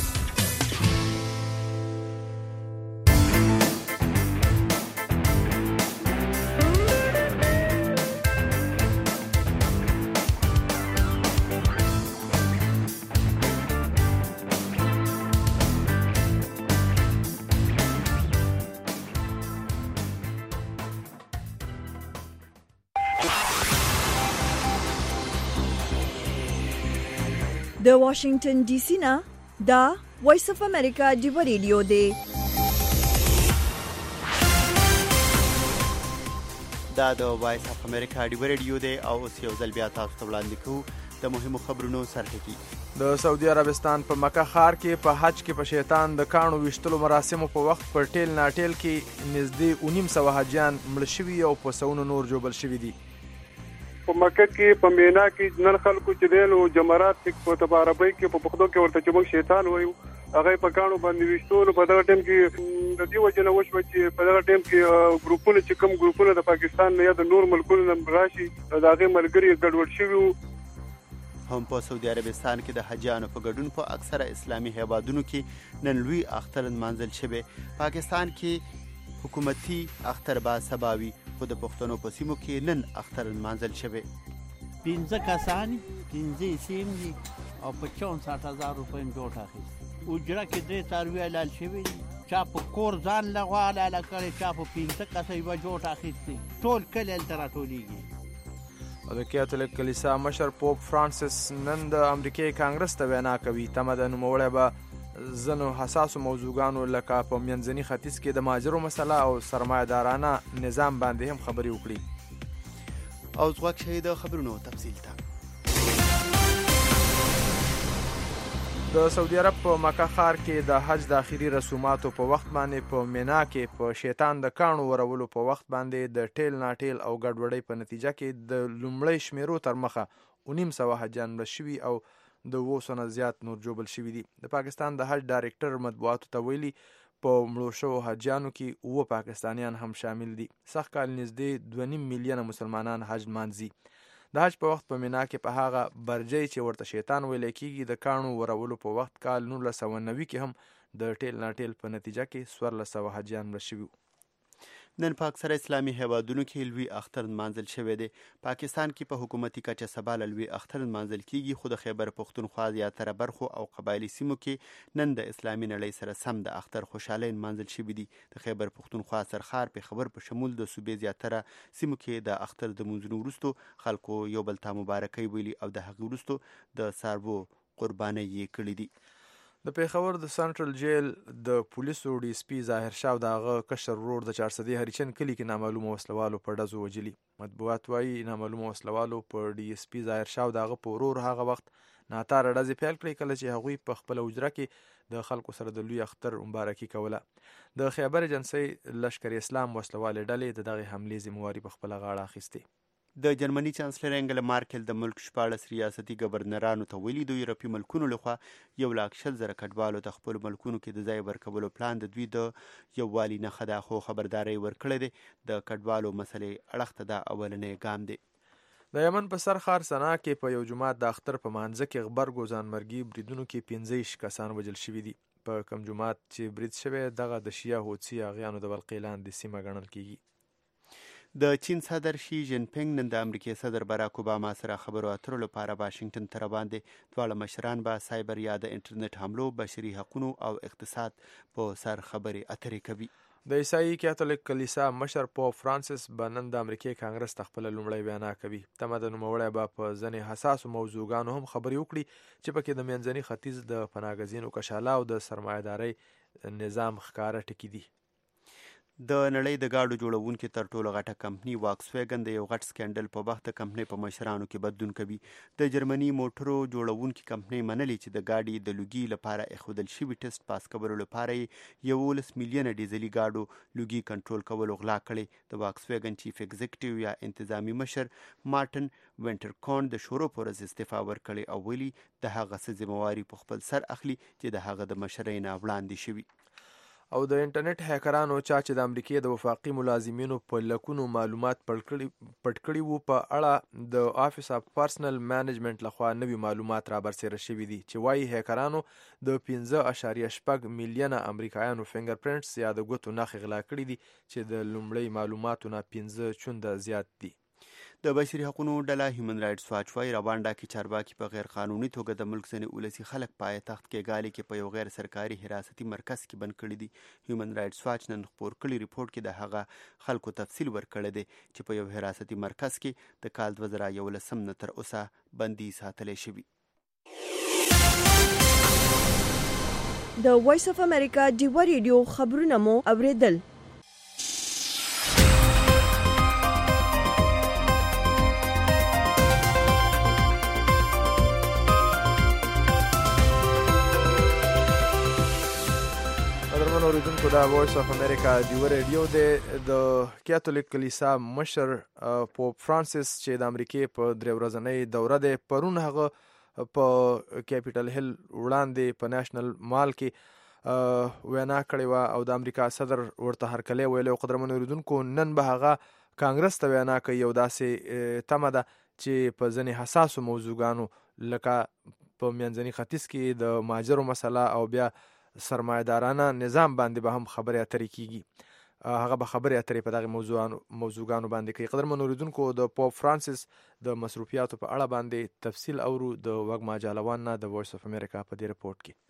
د واشنگټن ډي سي نه دا وایس اف امریکا ډیوه ریډیو دی. دا د وایس اف امریکا ډیوه ریډیو دی او اوس یو ځل بیا تاسو ته وړاندې کوو د مهمو خبرونو سرټکي. د سعودي عربستان په مکه ښار کې په حج کې په شیطان د کاڼو ویشتلو مراسمو په وخت پر ټیل ناټیل کې نږدې اوه نیم سوه حاجیان مړه شوي او په سوونو نور ژوبل شوي دي. په مکه کې په مینا کې نن خلکو چې دی نو جمرات په عربۍ کې په پښتو کې ورته چې موږ شیطان وایو هغه په کاڼو باندې ویشتو. نو په دغه ټایم کې د دې وجه نه وشوه چې په دغه ټایم کې ګروپونه چې کوم ګروپونه د پاکستان نه یا د نور ملکونو نه راشي د هغې ملګري ګډوډ شوي وو. هم په سعودي عربستان کې د حجیانو په ګډون په اکثره اسلامي هیوادونو کې نن لوی اختر نمانځل شوی. پاکستان کې حکومتي اختر با سباوي خو د پښتنو په سیمو کې نن اختر نمانځل شوی. پنځه کسان پنځه سیم دي او په چونسठ هزار روپۍ جوړ اخیست. اجره کې درې څاروي حلال شوي دي. چا په کور ځان لغوا حلاله کړې، چا په پنځه کسه یوه جوړ اخیستی. ټول کلي هلته راټولېږي. د کاتولیک کلیسا مشر پوپ فرانسس نن د امریکې کانګرس ته وینا کوي. تمه ده نوموړی به ځینو حساسو موضوعګانو لکه په منځني ختیځ کې د مهاجرو مسله او سرمایه‌دارانه نظام باندې هم خبرې وکړي. او ځواک شي د خبرونو تفصیل ته. د سعودي عرب په مکه ښار کې د حج د اخري رسوماتو په وخت باندې په مینا کې په شیطان د کاڼو ورولو په وخت باندې د ټیل ناټیل او ګډوډۍ په نتیجه کې د لومړۍ شمیرو تر مخه اوه نیم سوه حجیان مړه شوي او د اوو سوه زیات نور ژوبل شوي دي. د پاکستان د حج ډایرکټر مطبوعاتو ته ویلي په مړو شوو حجیانو کې اووه پاکستانیان هم شامل دي. سږ کال نږدې دوه نیم میلیونه مسلمانان حج مانځي. د حج په وخت په مینا کې په هغه برجۍ چې ورته شیطان ویلی کېږي د کاڼو ورولو په وخت کال نولس سوه نوي کې هم د ټیل ناټیل په نتیجه کې څوارلس سوه حجیان مړه شوي. نن په اکثره اسلامي هیوادونو کې لوی اختر نمانځل شوی دی. پاکستان کې په حکومتي کچه سبا له لوی اختر نمانځل کیږي، خو د خیبر پښتونخوا زیاتره برخو او قبایلي سیمو کې نن د اسلامي نړۍ سره سم د اختر خوشحالۍ نمانځل شوي دي. د خیبر پښتونخوا سرخار پېښور په شمول د صوبې زیاتره سیمو کې د اختر د لمونځونو وروستو خلکو یو بل ته مبارکۍ ویلي او د هغې وروستو د څاروو قربانۍ یې کړي دي. د پیښور د سنټرل جیل د پولیسو ډي اس پي ظاهر شاه او د هغه کشر ورور د چارسدې هریچند کلي کې نامعلومه وسلوالو په ډزو وجلي. مطبوعات وایي نامعلومه وسلوالو په ډي اس پي ظاهر شاه او د هغه په ورور هغه وخت ناتاره ډزې پیل کړې کله چې هغوی په خپله حجره کې د خلکو سره د لوی اختر مبارکي کوله. د خیبر ایجنسۍ لشکر اسلام وسلوالې ډلې د دغې حملې ذمهواري په خپله غاړه اخیستې. د جرمني چانسلر انګلا مارکل د ملک شپاړس ریاستي ګورنرانو ته ویلي د یورپي ملکونو لخوا یو لاک شل زره کډوالو ته خپلو ملکونو کې د ځای ورکولو پلان د دوی د یووالي نښه ده، خو خبرداری ورکړی دی د کډوالو مسلې اړخ ته دا اولنی ګام دی. د یمن په سر ښار سنا کې په یو جومات د اختر په مانځه کې غبرګو ځانمرګي بریدونو کې پنځه ویشت کسان وژل شوي دي. په کوم جومات چې برید شوی دغه د شیعه هوتسي اغیانو د بلقۍ لاندې سیمه ګڼل کیږي. د چین صدر شي جین پینګ نن د امریکې صدر باراک اوباما سره خبرو اترو لپاره واشنګټن ته روان دي. دواړه مشران به سایبر یا د انټرنیټ حملو، بشري حقونو او اقتصاد په سر خبرې اترې کوي. د عیسائی کاتولیک کلیسا مشر پوپ فرانسس به نن د امریکې کانګرس ته خپله لومړی وینا کوي. تمه ده نوموړی به په ځینې حساسو موضوعګانو هم خبرې وکړي چې پکې د منځني ختیځ د پناهګزینو کشاله او د سرمایه‌دارۍ نظام ښکاره ټکي دي. د نړۍ د ګاډو جوړونکي تر ټولو غټه کمپني واکس ویګن د یو غټ سکینډل په وخت د کمپنۍ په مشرانو کې بدلون کوي. د جرمني موټرو جوړونکي کمپنۍ منلي چې د ګاډي د لوګي لپاره ایښودل شوي ټیسټ پاس کولو لپاره یې یولس میلیونه ډیزلي ګاډو لوګي کنټرول کولو غلا کړی. د واکس ویګن چیف ایگزیکټیو یا انتظامی مشر مارټن وینټرکون د شورو پر ورځ استعفا ورکړې او ویلي د هغه څه ذمهواري په خپل سر اخلي چې د هغه د مشرۍ نه وړاندې شوي. او د انټرنیټ هیکرانو چا چې د امریکای د وفاقي ملازمینو په لکونو معلومات پټ کړي وو په اړه د افیس اف پرسنل مینجمنت لخوا نوي معلومات را برسېره شوي دي چې وایي هیکرانو د پنځه اشاریه شپږ میلیونه امریکایانو فنګر پرنټس یا د ګوتو نښې غلا کړي دي چې د لومړۍ معلوماتو نه پنځه چنده زیات دي. د بشري حقوقو ډله هیومن رایټس واچ وايي روانډا کې چارواکي په غیر قانوني توګه د ملک ځینې ولسي خلک پایتخت کیګالي کې په یو غیر سرکاري حراستي مرکز کې بند کړي دي. هیومن رایټس واچ نن خپور کړي ریپورت کې د هغه خلکو تفصیل ورکړی دی چې په یو حراستي مرکز کې د کال دوه زره یولسم نه تر اوسه بندي ساتلی شوي. د وایس اف امریکا ډیوا ریډیو خبرونه مو اوریدل. اوریدونکو دا وایس اف امریکا ډیوا ریډیو دی. د کاتولیک کلیسا مشر پوپ فرانسیس چې د امریکای په درې ورځنۍ دوره دی پرون هغه په کیپټل هیل وړاندې په نېشنل مال کې وینا کړې وه او د امریکا صدر ورته هرکلی ویلی. قدرمن اوریدونکو نن به هغه کانګرس ته وینا کوي. یو داسې تمه ده چې په ځینې حساسو موضوعګانو لکه په منځني ختیځ کې د مهاجرو مسله او بیا سرمایه‌دارانه نظام باندې به هم خبرې اترې کیږي. هغه به خبرې اترې په دغه موضوعګانو باندې کوي. قدرمن اوریدونکو د پوپ فرانسیس د مصروفیاتو په اړه باندې تفصیل اورو د وږمه جالوان نه د وایس اف امریکا په دې رپورټ کې.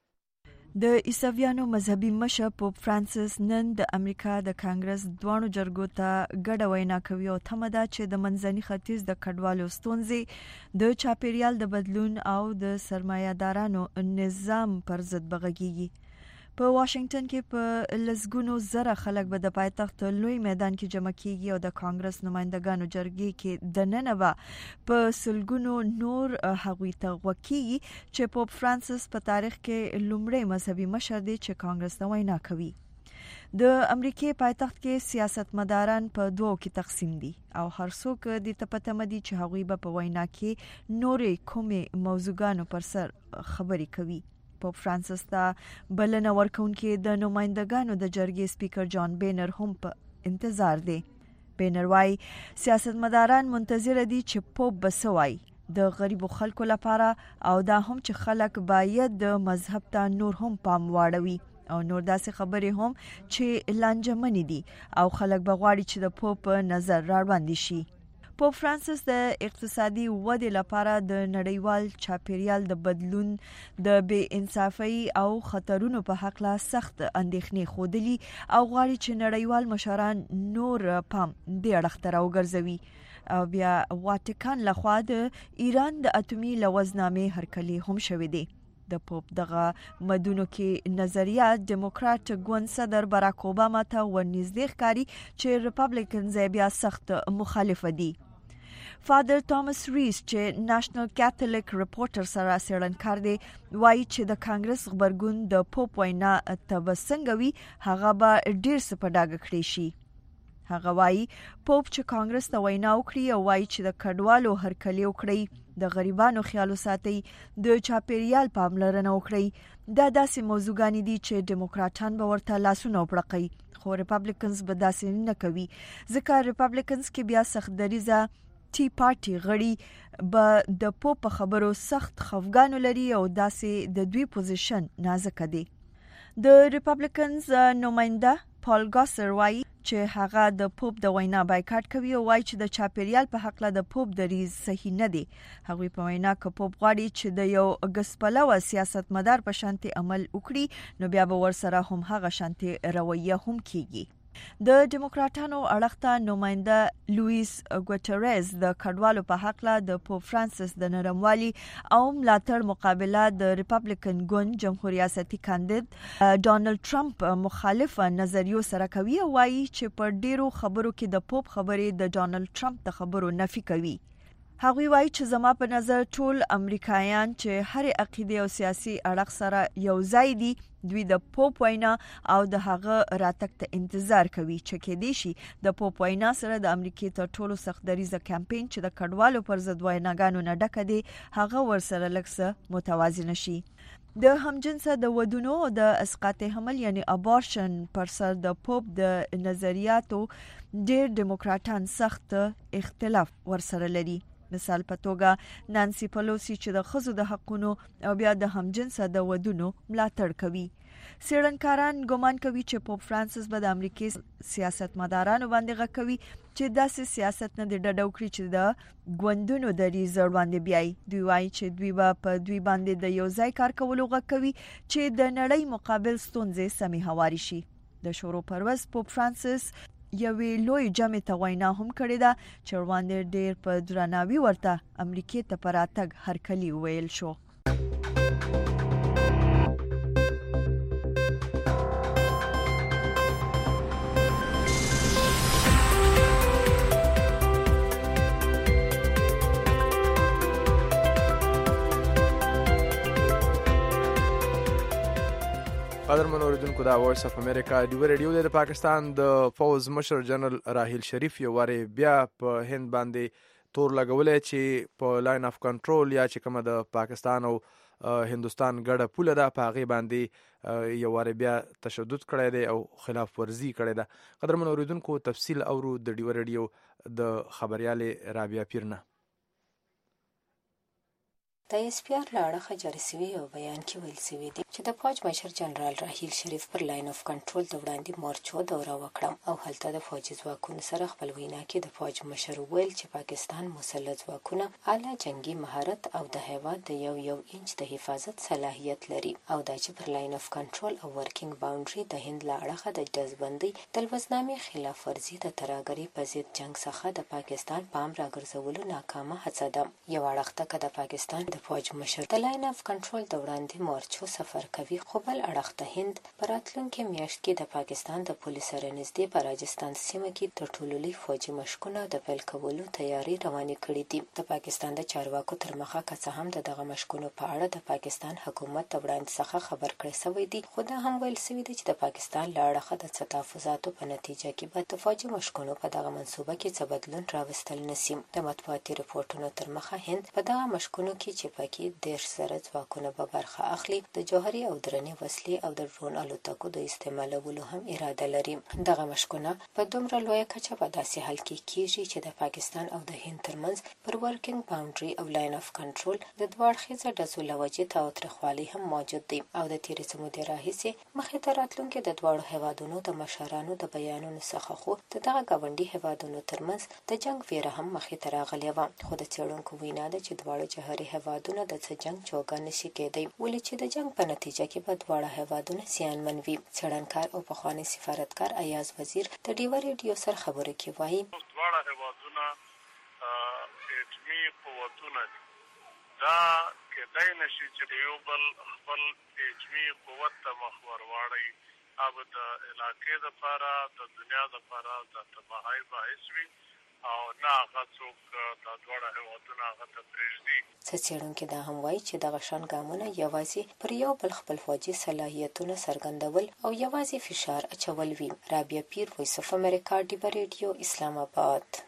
د عیسویانو مذهبي مشر پوپ فرانسیس نن د امریکا د کانګرس دوانو جرګو ته ګډه وینا کوي او تمه ده چې د منځني ختیځ د کډوالو ستونزې د چاپیریال د بدلون او د سرمایه‌دارانو نظام پر ضد بغږیږي. په واشنگټن کې په لسګونو زره خلک به د پایتخت لوی میدان کې جمع کیږي او د کانګرس نمائندګانو جرګې کې د ننه به په سلګونو نور هغوی ته غوږ چې پوپ فرانسیس په تاریخ کې لومړی مذهبي مشر دی چې کانګرس ته وینا کوي. د امریکای پایتخت کې سیاستمداران په دوو کې تقسیم دي او هر څوک د ته پته مدي چې هغوی به په وینا کې نورې کومې موضوعګانو پر سر خبرې کوي. پوپ فرانسیس ته بلنه ورکوونکي د نمائندګانو د جرګې سپیکر جان بینر هم په انتظار دی. بینر وايي سیاستمداران منتظر دي چې پوپ به څه وایي د غریبو خلکو لپاره او دا هم چې خلک باید د مذهب ته نور هم پام واړوي او نور داسې خبرې هم چې لانجمنې دي او خلک به غواړي چې د پوپ نظر راوړاندې شي. پوپ فرانسیس د اقتصادي ودې لپاره د نړیوال چاپیریال د بدلون د بې انصافۍ او خطرونو په هکله سخت اندېښنې ښودلي او غواړي چې نړیوال مشران نور پام دې اړخ ته راوګرځوي. او بیا واتیکان لخوا د ایران د اټومي لوزنامې هرکلی هم شوی دی. د پوپ دغه مدونو کې نظریات ډیموکرات ګوند صدر براک اوباما ته ورنږدې ښکاري چې ریپبلیکنز بیا سخت مخالف دي. فادر توماس ریس چې نېشنل کاتولیک ریپورټر سره څېړنکار دی وایي چې د کانګرس غبرګون د پوپ وینا ته به څنګه وي هغه به ډېر څه په ډاګه کړی شي. هغه وایي پوپ چې کانګرس ته وینا وکړي او وایي چې د کډوالو هرکلی وکړي د غریبانو خیال وساتئ د چاپیریال پاملرنه وکړي. دا داسې موضوعګانې دي چې ډیموکراټان به ورته لاسونه وپړقوي خو ریپبلیکنز به داسې نه کوي ځکه ریپبلیکنز کې بیا سخت دریځه ټی پارټي غړي به د پوپ په خبرو سخت خفګان لري او داسې د دوی پوزیشن نازک دي. د ریپبلیکنز نماینده پال ګاسر وایي چې هغه د پوپ د وینا بایکاټ کوي او وایي چې د چاپیریال په حق له د پوپ دریځ صحیح نه دی. هغوی په وینا کې پوپ غواړي چې د یو ګسپلوه سیاستمدار په شانتي عمل وکړي نو بیا به ورسره هم هغه شانتي رویه هم کیږي. د ډیموکراټانو اړخ ته نماینده لوئیس ګوټریز د کډوالو په حق له د پوپ فرانسیس د نرموالي او ملاتړ مقابله د ریپبلیکن ګوند جمهوریت ریاستي کاندید ډانلډ ټرمپ مخالف نظریو سره کوي او وایي چې په ډیرو خبرو کې د پوپ خبرې د ډانلډ ټرمپ د خبرو نفي کوي. هغوی وایي چې زما په نظر ټول امریکایان چې هر عقیده او سیاسي اړخ سره یو ځای دي دوی د پوپ وینا او د هغه راتګ ته انتظار کوي چې کېدای شي د پوپ وینا سره د امریکای تر ټولو سخت دریځه کمپاین چې د کډوالو پر ضد ویناګانو نه ډکه دی هغه ورسره لږ څه متوازن شي. د همجنسه د ودونو او د اسقاط حمل یعنی ابورشن پر سر د پوپ د نظریاتو ډېر ډیموکراټان سخت اختلاف ورسره لري. مثال په توګه نانسی پلوسی چې د ښځو د حقونو او بیا د همجنسه د ودونو ملاتړ کوي. څېړنکاران ګومان کوي چې پوپ فرانسیس به د امریکای سیاستمدارانو باندې غږ کوي چې داسې سیاست نه د ډډه وکړي چې د ګوندونو د ریزر باندې بیایي. دوی وایي چې دوی به په دوی باندې د یو ځای کار کولو غږ کوي چې د نړۍ مقابل ستونزې سمې هواري شي. د شورو پر ورځ پوپ فرانسیس یوې لوی جمع ته وینا هم کړې ده چې وړاندې ډېر په درناوي ورته امریکای ته په راتګ هرکلي وویل شو. قدرمن اوریدونکو دا وایس اف امریکا ډیو ریډیو د پاکستان د فوز مشر جنرال راحیل شریف یو واره بیا په هند باندې تور لګولې چې په لاین اف کنټرول یا چې کومه د پاکستان او هندستان ګډه پوله ده په هغې باندې یو واره بیا تشدد کړی دی او خلاف ورزي کړی ده. قدرمن اوریدونکو تفصیل اورو د ډیو ریډیو د خبریالې رابعه پیرنه. د اس پی آر له اړخه جاري سوي یو بیان کې ویل سوي دي چې د فوج مشر جنرال راحیل شریف پر لاین اف کنټرول د وړاندې مورچو دوره وکړه او هلته د فوجي ځواکونو سره خپل وینا کې د فوج مشر ویل چې پاکستان مسلح ځواکونه اعلی جنگي مهارت او د هیواد د یو یو انچ د حفاظت صلاحیت لري او دا چې پر لاین اف کنټرول او ورکینګ باونډري د هند له اړخه د ډزبندۍ د لوزنامې خلاف ورزي د ترهګرۍ په ضد جنگ څخه د پاکستان پام راګرځولو ناکامه هڅه ده. یو اړخ ته که د پاکستان د فوج مشر د لاین اف کنټرول د وړاندې مورچو سفر کوي خو بل اړخ ته هند په راتلونکي میاشت کې د پاکستان د پولیس سره نږدې په راجستان سیمه کې تر ټولو لوی فوجي مشقونه د پیل کولو تیاری روانې کړې دي. د پاکستان د چارواکو تر مخه که څه هم د دغه مشقونو په اړه د پاکستان حکومت د وړاندې څخه خبر کړی سوی دی خو دا هم ویل سوي دی چې د پاکستان له اړخه د څه تحفظاتو په نتیجه کې به د فوجي مشقونو په دغه منصوبه کې څه بدلون راوستل نشي. د مطبوعاتي رپورټونو تر مخه هند په دغه مشقونو کې چې پکې دېرش زره ځواکونه به برخه اخلي د جوهري او درنې وسلې او د ډرون الوتکو د استعمالولو هم اراده لري. دغه مشقونه په دومره لویه کچه په داسې حال کې کیږي چې د پاکستان او د هند ترمنځ پر ورکینګ باونډري او لاین اف کنټرول د دوه اړخیزه ډزو له وجې تاوتریخوالی هم موجود دی او د تېرې څه مودې راهیسې مخې ته راتلونکي د دواړو هیوادونو د مشرانو د بیانونو څخه خو د دغه ګاونډي هیوادونو ترمنځ د جنګ ویره هم مخې ته راغلې وه. خو د څېړونکو وینا ده چې دواړه جوهري هیوادونه د څه جنګ چوکه نشي کېدی ولې چې د جنګ په نتیجه کې به دواړه هیوادونه زیانمن وي. څېړنکار او پخوانی سفارتکار ایاز وزیر د ډیوه ریډیو سره خبرو کې وایي دواړه هیوادونه اټومي قوتونه دي. دا کېدای نشي چې یو بل خپل اټومي قوت ته مخ ور واړوي او د علاقې دپاره د دنیا دپاره د تباهۍ باعث وي او نه هغه څوک دا دواړه هیوادونه هغه ته پرېږدي. څه څېړونکي دا هم وایي چې دغه شان ګامونه یوازې پر یو بل خپل فوجي صلاحیتونه څرګندول او یوازې فشار اچول وي. رابعه پیر، وایس اف امریکا، ډیوه ریډیو، اسلام آباد.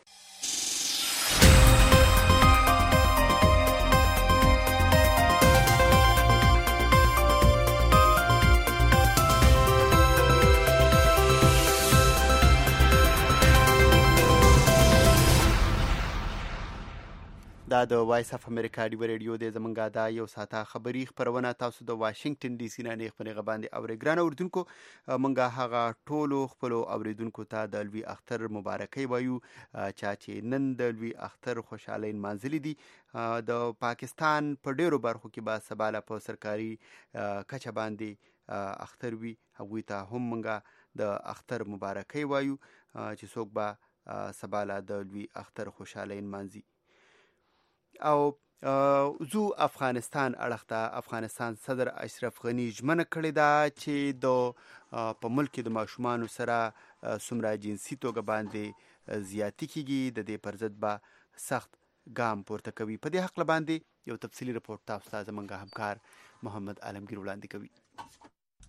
دا د وایس اف امریکا ډیوه ریډیو دی. زمونږ دا یو ساعته خبري خپرونه تاسو د واشنگټن ډي سي نه نه خبرې باندې اورئ. ګران اوریدونکو، مونږ هغه ټولو خپلو اوریدونکو ته د لوی اختر مبارکي وایو چا چې نن د لوی اختر خوشحالۍ نمانځلي دي. د پاکستان په ډیرو برخو کې به سباله په سرکاري کچه باندې اختر وي. هغوی ته هم مونږ د اختر مبارکي وایو چې څوک به سباله د لوی اختر خوشحالۍ نمانځي. او زو افغانستان اړخ ته افغانستان صدر اشرف غنی ژمنه کړې ده چې د په ملک د ماشومانو سره څومره جنسي توګه باندې زیاتی کیږي د دې پر ضد به سخت ګام پورته کوي. په دې حق باندې یو تفصیلي رپورټ تاسو ته زموږ همکار محمد عالمگیر وړاندې کوي.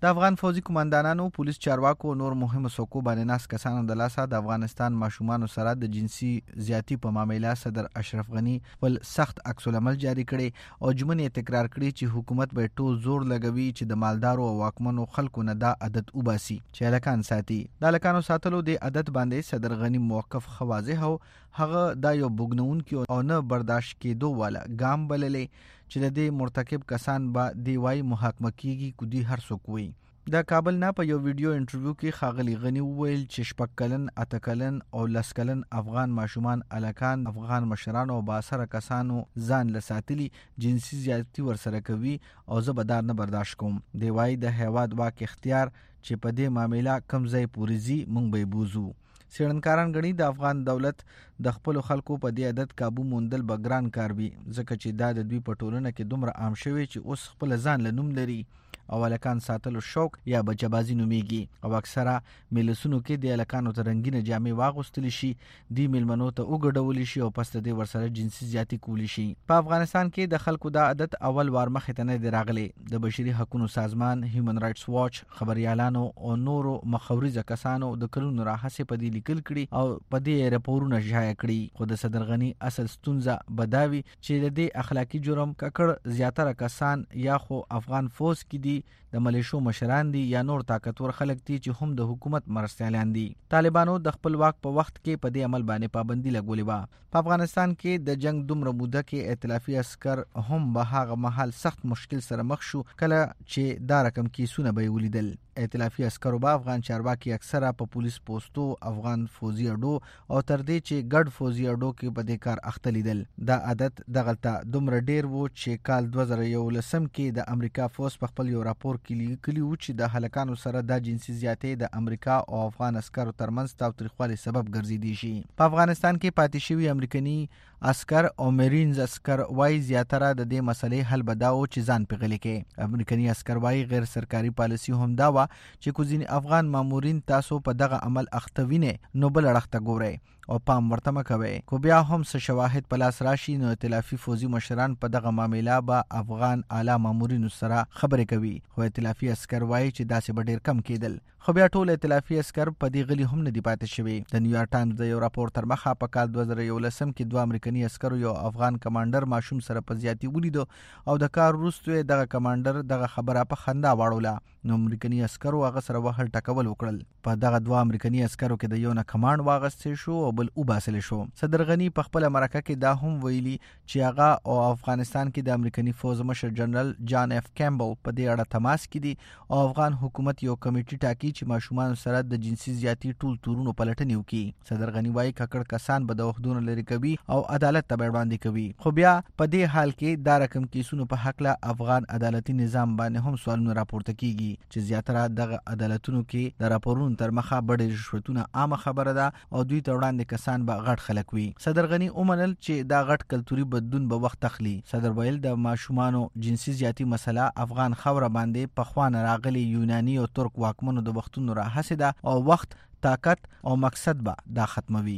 د افغان فوزي قومندانانو، پولیس چارواکو او نور مهمو څوکو باندې ناس کسانو د لاسه د افغانستان ماشومانو سره د جنسي زیاتی په معاملې صدر اشرف غنی خپل سخت عکس العمل جاری کړي او ژمنې تکرار کړي چې حکومت به ټول زور لګوي چې د مالدارو او واکمنو خلکو نه دا عادت وباسي چې هلکان ساتي. د هلکانو ساتلو د عادت باندې صدر غنی موقف خواځه او هغه دا یو بوګنونکي او نه برداشت کېدو والا ګام بللې چې د دې مرتکب کسان به دی وای محاکمه کیږي کو دی هر څوک وي. د کابل نه په یو ویډیو انټرویو کې ښاغلي غنی وویل چې شپږ کلن، اته کلن او لس کلن افغان ماشومان الکان افغان مشرانو او باثره کسانو ځان له ساتلي جنسي زیاتی ورسره کوي او زه به دا نه برداشت کوم. دی وای د هیواد واک اختیار چې په دې معامله کم ځای پورې ځي موږ به بوزو. څېړنکاران ګڼي د افغان دولت د خپلو خلکو په دې عادت کابو موندل به ګران کار وي، ځکه چې دا د دوی په ټولنه کې دومره عام شوی چې اوس خپل ځان له نوم لري او هلکان ساتلو شوق یا بچه‌بازي نومیږي او اکثره مجلسونو کې د هلکانو ته رنګینه جامې واغوستلی شي، دی میلمنو ته وګډولی شي او پس د دې ورسره جنسي زیاتي کولی شي. په افغانستان کې د خلکو دا عادت اول وار مخې ته نه دی راغلی. د بشري حقوقو سازمان، هیومن رایټس واچ، خبریالانو او نورو مخاورزه کسانو د کلونو راهیسې په دې لیکل کړي او په دې راپورونه شایع کړي، خو د صدر غنی اصل ستونزه بداوي چې د دې اخلاقی جرم ککړ زیاتره کسان یا خو افغان فوج کې دي، د ملیشو مشران دي یا نور طاقتور خلک دي چې هم د حکومت مرستیالان دي. طالبانو د خپل واک په وخت کې په دې عمل باندې پابندي لګولې وه. په افغانستان کې د جنگ دومره موده کې ائتلافي عسکر هم به هغه مهال سخت مشکل سره مخ شو کله چې دا رقم کیسونه به ولیدل. ائتلافي عسکرو به افغان چارواکي اکثره په پولیس پوسټو، افغان فوزي اډو او تر دې چې ګډ فوزي اډو کې په دې کار اخته لیدل. دا عادت دغلته دومره ډیر وو چې کال دوه زره یولسم کې د امریکا فوز په خپل یو راپور کې لیکلي وو چې د هلکانو سره دا جنسي زیاتې د امریکا او افغان عسکرو ترمنځ تاوتریخوالي سبب ګرځېدی شي. په افغانستان کې پاتې شوي امریکایي عسکر او مرینز عسکر وای زیاتره د دې مسلې حل بداو چې ځان پیغلي کې. امریکایي عسکر وای غیر سرکاري پالیسی هم دا و چې کوزین افغان مامورین تاسو په دغه عمل اختوینه نو بل اړخته ګورئ او پام ورته مکوي، خو بیا هم څه شواهد په لاس راشي نو ائتلافي فوزي مشران په دغه معامله به افغان اعلی مامورینو سره خبرې کوي، خو ائتلافي عسکر وایي چې داسې به ډیر کم کېدل. خو بیا ټول ائتلافي عسکر په دې غلي هم نه دی پاتې شوي. د نیویارک ټایمز د یو راپور تر مخه په کال دوه زره یولسم کې دوه امریکایي عسکرو یو افغان کمانډر ماشوم سره په زیاتی ولیدو او د کار وروسته دغه کمانډر دغه خبره په خندا واړوله، نو امریکایي عسکرو هغه سره وهل ټکول وکړل. په دغه دوه امریکایي عسکرو کې د یو نه کمانډ واغستې شو او بل وباسل شو. صدر غنی په خپل مرکه کې دا هم ویلي چې هغه او افغانستان کې د امریکایي فوز مشر جنرال جان اف کیمبل په دې اړه تماس کې دي او افغان حکومت یو کمیټه ټاکي چې ماشومان سره د جنسي زیاتی ټول تورونو پلټنې وکړي. صدر غنی وايي ککړ کسان به د وختونو لري کوي او عدالت ته وړاندې کوي، خو بیا په دې حال کې دا رقم کیسونو په حق له افغان عدالتي نظام باندې هم سوالونه راپورته کیږي چې زیاتره دغه عدالتونو کې د راپورونو تر مخه بډې رشوتونه عامه خبره ده او دوی ته وړاندې کسان به غټ خلک وي. صدر غنی ومنل چې دا غټ کلتوري بدلون به وخت اخلي. صدر ویل د ماشومانو جنسي زیاتی مسله افغان خوره باندې په خوانه راغلي یوناني او ترک واکمنو د وختونو راهسې ده او وخت، طاقت او مقصد به دا ختموي.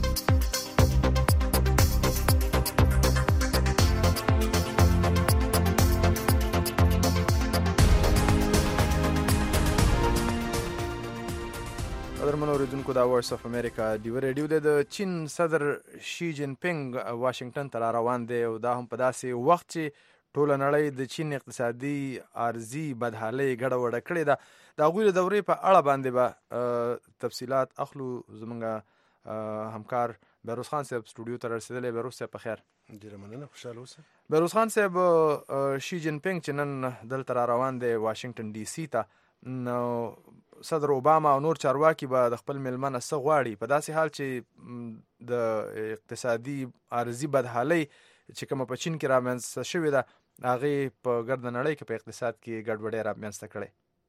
قدرمن اوریدونکو دا وایس اف امریکا ډیو ریډیو د چین صدر شي جین پینګ واشنگټن ته روان دی او دا هم په داسې وخت چې ټوله نړۍ د چین اقتصادي عارضي بدحالۍ ګډه وډه کړې ده. د هغوی د دورې په اړه باندې به تفصیلات اخلو. زموږ همکار بهروز خان صاحب سټوډیو ته رسېدلی. بهروز صاحب په خیر؟ ډېره مننه، خوشحاله اوسه. بهروز خان صاحب، شي جین پینګ چې نن دلته را روان دی واشنگټن ډي سي ته، نو صدر اوباما او نور چارواکي به د خپل میلمنه څه غواړي په داسې حال چې د اقتصادي عارضي بدحالۍ چې کومه په چین کې رامنځته شوې ده هغې په ګرده نړۍ کې په اقتصاد کې ګډوډۍ رامنځته کړې.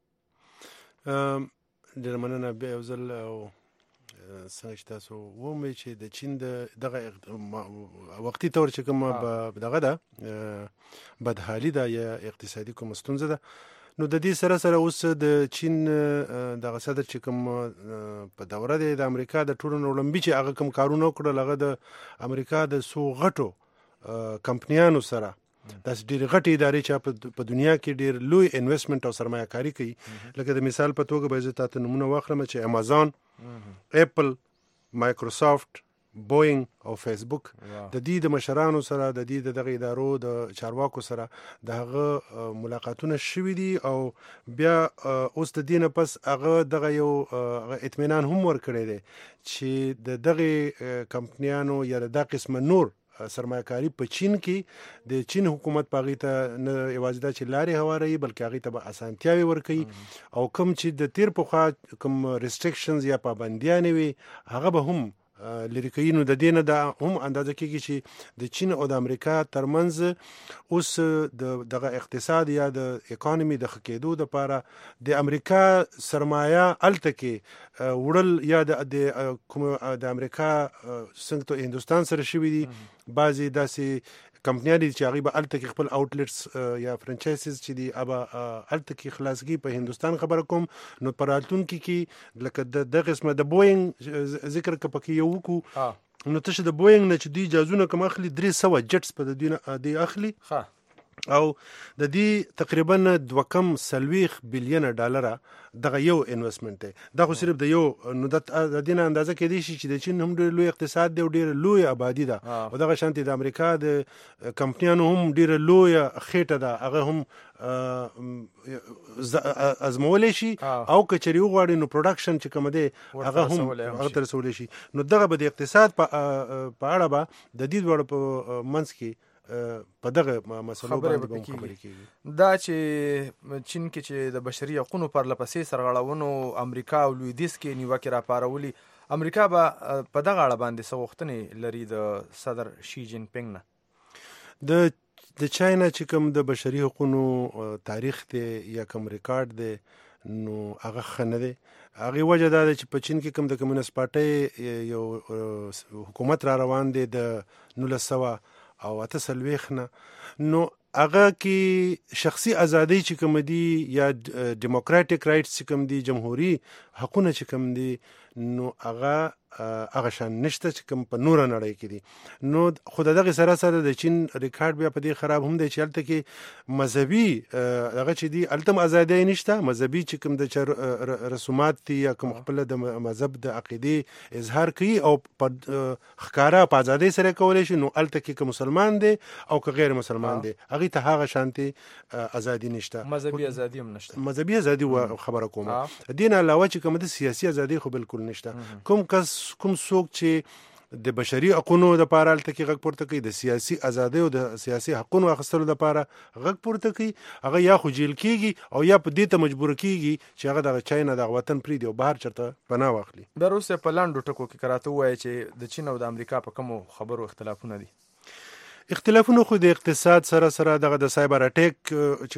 ډېره مننه. بیا یو ځل څنګه چې تاسو ووایئ چې د چین د دغه وقتي طور چې کومه دغه ده بدحالي ده یا اقتصادي کومه ستونزه ده، نو د دې سره سره اوس د چین دغه صدر چې کوم په دوره دی د امریکا د ټولو نه وړاندې چې هغه کوم کارونه وکړل، هغه د امریکا د څو غټو کمپنیانو سره داسې ډېرې غټې ادارې چې په دنیا کې ډېر لوی انویسټمنټ او سرمایه کاري کوي لکه د مثال په توګه به زه تاته نمونه واخلم چې امازون، اپل، مایکروسافټ، بوینګ او فیسبوک د دې د مشرانو سره د دې د دغه ادارو د چارواکو سره د هغه ملاقاتونه شوي دي او بیا اوس د دې نه پس هغه دغه یو اطمینان هم ورکړی دی چې د دغه کمپنیانو یا د دغه قسمه نور سرمایه‌کاري په چین کې د چین حکومت په هغې ته نه یوازې دا چې لارې هواروي بلکې هغې ته به اسانتیاوې ورکوي او کوم چې د تیر پخوا کوم ریسټریکشنز یا پابندیانې وي هغه به هم لرې کوي. نو د دې نه دا هم اندازه کېږي چې د چین او د امریکا ترمنځ اوس د دغه اقتصاد یا د اکانومي د ښه کېدو دپاره د امریکا سرمایه هلته کې وړل یا د کوم د امریکا څنګه ته هندوستان سره شوي دي بعضې داسې کمپنیان دي چې هغوی به هلته کې خپل آوټلیټس یا فرنچایزز چې دي هغه هلته کې خلاصګي په هندوستان خبره کوم. نو په راتلونکي کې لکه د دغه قسمه د بوینګ ذکر که پکې یو وکړو نو تشه د بوینګ نه چې دوی جازونه کوم اخلي درې سوه جټس په د دوی نه دوی اخلي او د دې تقریبا دوه کم څلوېښت بلیونه ډالره دغه یو انویسټمنټ دی. دا خو صرف د یو نو د دې نه اندازه کېدی شي چې د چین هم ډېر لوی اقتصاد دی او ډېره لویه آبادي ده او دغه شانتې د امریکا د کمپنیانو هم ډېره لویه خېټه ده هغه هم ازمولی شي او که چېرې وغواړي نو پروډکشن چې کومه دی هغه هم هغه ته رسولی شي. نو دغه به د اقتصاد په اړه به د دې دواړو په منځ کې په دغه مسلو باندې به خبرې کېږي. دا چې چین کې چې د بشري حقونو پرله پسې سرغړونو امریکا او لویدیځ کې نیوکې راپارولي امریکا به په دغه اړه باندې څه غوښتنې لري د صدر شي جین پینګ نه؟ د د چاینا چې کوم د بشري حقونو تاریخ دی یا کوم ریکارډ دی نو هغه ښه نه دی. هغې وجه دا ده چې په چین کې کوم د کمیونست پارټۍ یو حکومت را روان دی د نولس سوه او اته څلوېښت نه نو هغه کې شخصي ازادۍ چې کوم دي یا ډیموکراټیک رایټس چې کوم دي جمهوري حقونه چې کوم دي نو هغه هغه شان نشته چې کوم په نوره نړۍ کې دي. نو خو د دغې سره سره د چین ریکارډ بیا په دې خراب هم دی چې هلته کې مذهبي هغه چې دي هلته هم ازادۍ نشته. مذهبي چې کوم د رسومات دي یا کوم خپله د مذهب د عقیدې اظهار کوي او په ښکاره په ازادۍ سره کولی شي نو هلته کې که مسلمان دی او که غیر مسلمان دی هغې ته هغه شانتې ازادي نشته. مذهبي ازادي هم نشته. مذهبي ازادي خبره کوم. دې نه علاوه چې کوم د سیاسي ازادي خو بالکل نشته. کوم کس کوم څوک چې د بشري حقونو دپاره هلته کې غږ پورته کوي د سیاسي ازادۍ او د سیاسي حقونو اخیستلو دپاره غږ پورته کوي هغه یا خو جیل کېږي او یا په دې ته مجبوره کېږي چې هغه دغه چاینا دغه وطن پرېږدي او بهر چېرته پناه واخلي. بیا وروسته په لنډو ټکو کې که راته ووایې چې د چین او د امریکا په کومو خبرو اختلافونه دي؟ اختلافونه خو د اقتصاد سره سره دغه د سایبر اټیک چې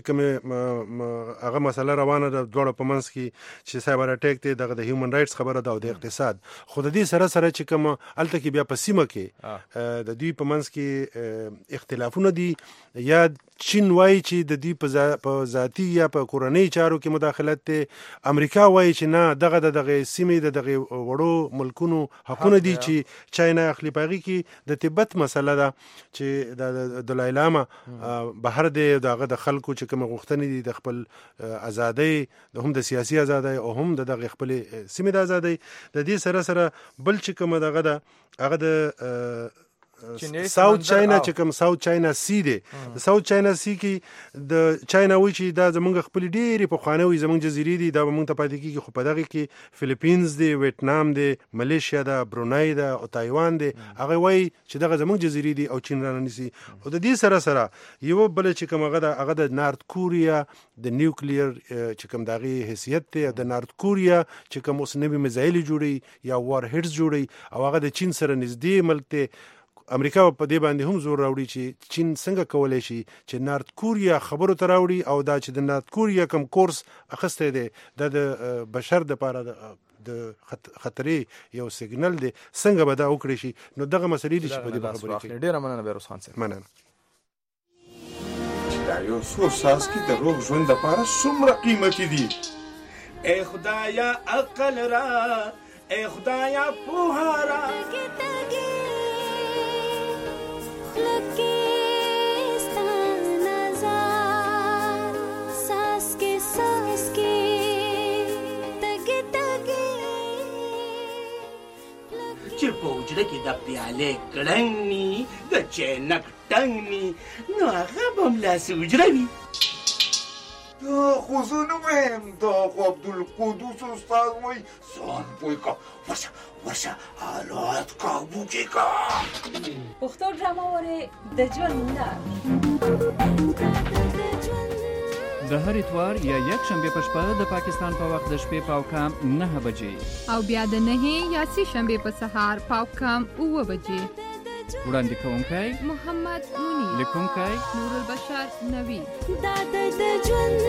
کومې هغه مسله روانه ده دواړو په منځ کې چې سایبر اټیک دی دغه د هیومن رایټس خبره ده او د اقتصاد خو د دې سره سره چې کوم هلته کې بیا په سیمه کې د دوی په منځ کې اختلافونه دي. یا چین وایي چې د دوی په ذاتي یا په کورنۍ چارو کې مداخلت دی. امریکا وایي چې نه دغه د دغه سیمې د دغه وړو ملکونو حقونه دي چې چاینا اخلي. په هغې کې د تبت مسله ده چې د دلای لاما بهر دی دغه د خلکو چې کوم غوښتنې دي د خپل ازادۍ د هم د سیاسي ازادۍ او هم د دغه خپل سیمې د ازادۍ د دې سره سره بل چې کوم دغه ده هغه د ساوث چاینا چې کوم ساوث چاینا سی دی د ساوث چاینا سی کې د چاینا وایي چې دا زمونږ خپلې ډېرې پخوانۍ زمونږ جزیرې دي دا به مونږ ته پاتې کېږي خو په دغې کې فلیپینز دی ویتنام دی ملیشیا ده برونای ده او تایوان دی هغه وایي چې دغه زمونږ جزیرې دي او چین رانه نیسي. او د دې سره سره یوه بله چې کوم هغه ده هغه د نارت کوریا د نیوکلیر چې کوم د هغې حیثیت دی د نارت کوریا چې کوم اوس نوي میزایلې جوړوي یا وار هیډز جوړوي او هغه د چین سره نږدې ملک دی. امریکا په دې باندې هم زور راوړي چې چین څنګه کولی شي چې نارت کوریا خبرو ته راوړي او دا چې د نارت کوریا کوم کورس اخیستی دی دا د بشر دپاره د خطرې یو سیګنل دی څنګه به دا وکړی شي. نو دغه مسلې دي چې په دې به خبرې کوي. ډېره مننه بیروز خان صاحب. مننه. دا یو څو څاڅکي د روغ ژوند دپاره څومره قیمتي دي. ای خدایا عقل را ای خدایا پوهه را زړه کې د پیالې کړنګ ني د چینک ټنګ ني نو هغه به هم لاسې اجره وي. دا خو زه نه وایم، دا خو عبدالقدوس استاد وایي ځان پوه کا ورشه ورشه حالات قابو کې کا. پښتو ډرامه وره د ژوند نه د هر اتوار یا یک شنبه په شپه د پاکستان په وخت د شپې پاو کام نه بجې او بیا د نه یا سي شنبه په سهار پاو کام اوه بجې. وړاندې کوونکی محمد منیر، لیکونکی نور البشر نوی. دا د ژوند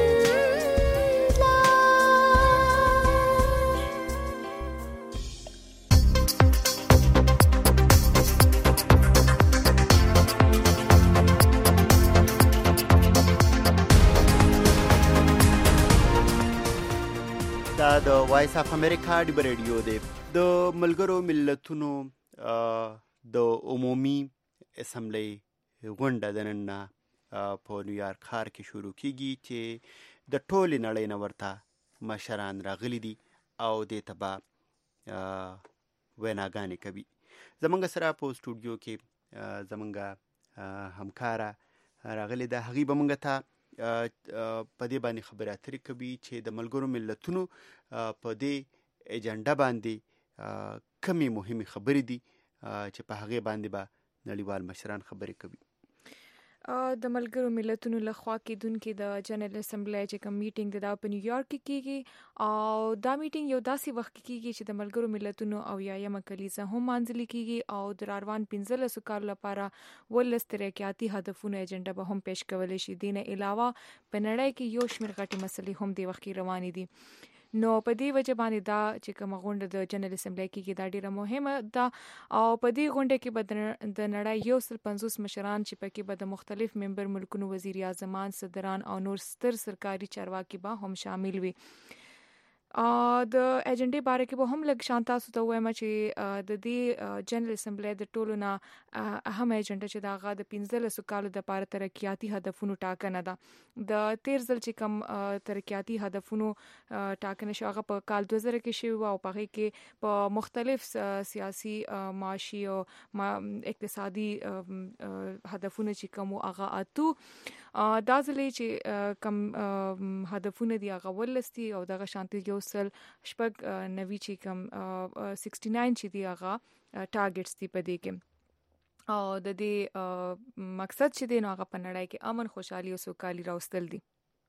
دا د وایس اف امریکا ډیبر ریډیو دی. د ملګرو ملتونو د عمومي اسمبلی غونډه د نن په نیویارک ښار کې شروع کیږي چې د ټولې نړۍ نه ورته مشران راغلي دي او دې ته به ویناګانې کوي. زمونږ سره په سټوډیو کې زمونږ همکاره راغلې ده، هغې به مونږ ته په دې باندې خبرې اترې کوي چې د ملګرو ملتونو په دې ایجنډا باندې کمې مهمې خبرې دي چې په هغې باندې به نړیوال مشران خبرې کوي. د ملګرو ملتونو لخوا کېدونکې د جنرال اسمبلی چې کوم میټینګ دی دا په نیویارک کې کېږي او دا میټینګ یو داسې وخت کې کېږي چې د ملګرو ملتونو اویایمه کلیزه هم مانځلې کېږي او د راروان پنځلسو کالو لپاره ولس ترقیاتي هدفونو ایجنډا به هم پیش کولی شي. دې نه علاوه په نړۍ کې یو شمېر غټې مسلې هم دې وخت کې روانې دي. نو په دې وجه باندې دا چې کومه غونډه د جنرال اسمبلی کې دا ډیره مهمه ده او په دې غونډه کې به د نړۍ یو سل پنځوس مشران چې پکې به د مختلف ممبر ملکونو وزیر اعظمان، صدران او نور ستر سرکاري چارواکي به هم شامل وي. د ایجنډې باره کې به هم لږ شان تاسو ته وایم چې د دې جنرال اسمبلی د ټولو نه اهم ایجنډا چې د هغه د پنځلسو کالو دپاره ترقیاتي هدفونو ټاکنه ده. د تیر ځل چې کوم ترقیاتي هدفونو ټاکنه شو هغه په کال دوه زره کې شوی او په هغې کې په مختلف سیاسي، معاشي او اقتصادي هدفونه چې کوم هغه اتو دا ځل چې کوم هدفونه دي هغه ولس دي او دغه شانتي یو سل شپږ نوي چې کوم سکسټي ناین چې دی هغه ټارګټس دي په دې کې او د دې مقصد چې دی نو هغه په نړۍ کې امن، خوشحالي او سوکالي راوستل دي.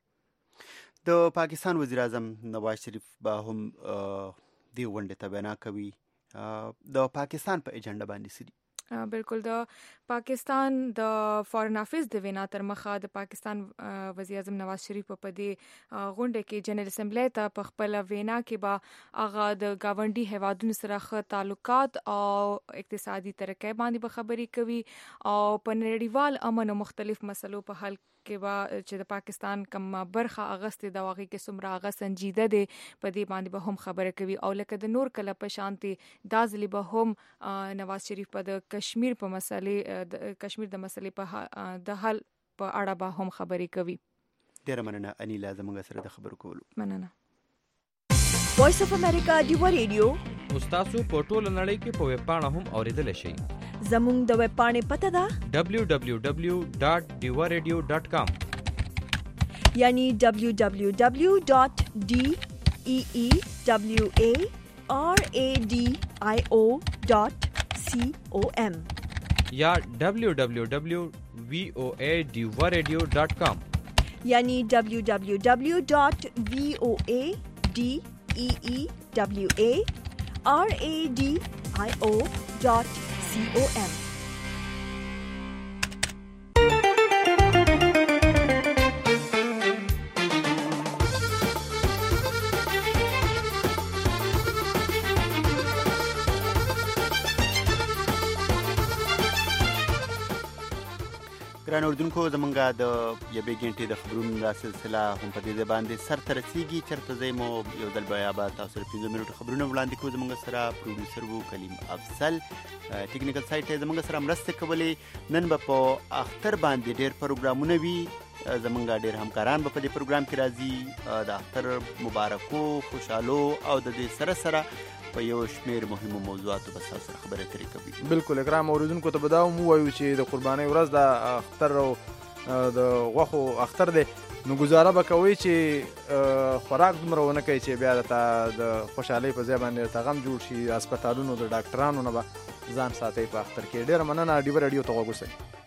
د پاکستان وزیر اعظم نواز شریف به هم دې غونډې ته وینا کوي. د پاکستان په ایجنډا باندې څه دي؟ بالکل د پاکستان د فارن افیس د وینا تر مخه د پاکستان وزیر اعظم نواز شریف په دې غونډه کې جنرال اسمبلی ته په خپل وینا کې به هغه د گاونډي هیوادونو سره ښه تعلقات او اقتصادي ترقۍ باندې به خبرې کوي او په نړیوال امن او مختلف مسلو په حل کې به چې د پاکستان کوم برخه اغستې د واقع کې څومره هغه سنجیده دی په دې باندې به هم خبره کوي او لکه د نور کله په شانتي دا ځلې به هم نواز شریف په د کشمیر په مسلې د کشمیر د مسلې په د حل په اړه به هم خبرې کوي. ډیره مننه انیلا زموږ سره د خبرو کولو. مننه. وایس اف امریکا ډیو ریډیو تاسو په ټوله نړۍ کې په ویب پاڼه هم اوریدل شئ. زموږ د ویب پاڼې پته ده دبلیو دبلیو دبلیو ډاټ ډیو ریډیو ډاټ کام یعنی دبلیو دبلیو دبلیو ډاټ ډی ای ای دبلیو ای آر ای ډی آی او ډاټ سی او ایم یا دبلیو دبلیو دبلیو وی او ای ډیو ریډیو ډاټ کام یعنی دبلیو دبلیو دبلیو ډاټ وی او ای ډی ای ای دبلیو ای آر ای ډی آی او ډاټ سی او ایم. ګران اردوونکو زمونږ د یوې غنټې د خبرونو دا سلسله هم په دې باندې سر ته رسیږي. چېرته ځای مو یو ځل بیا به تاسو سره پنځه منټو خبرونه وړاندې کوو. زمونږ سره پروډیوسر وو کلیم افضل، ټیکنیکل سایټ یې زمونږ سره مرسته کولې. نن به په اختر باندې ډېر پروګرامونه وي. زمونږ ډېر همکاران به په دې پروګرام کې راځي. د اختر مبارکو، خوشحالو او د دې سره سره په یو شمیر مهمو موضوعاتو به تاسو سره خبرې اترې کوي. بالکل اکرام اوریدونکو ته به دا هم ووایو چې د قربانۍ ورځ د اختر او د غوښو اختر دی، نو ګزاره به کوئ چې خوراک دومره ونه کوئ چې بیا درته د خوشحالۍ په ځای باندې درته غم جوړ شي. هسپتالونو د ډاکټرانو نه به ځان ساتئ په اختر کې. ډېره مننه، ډیوه راډیو ته غوږ اوسئ.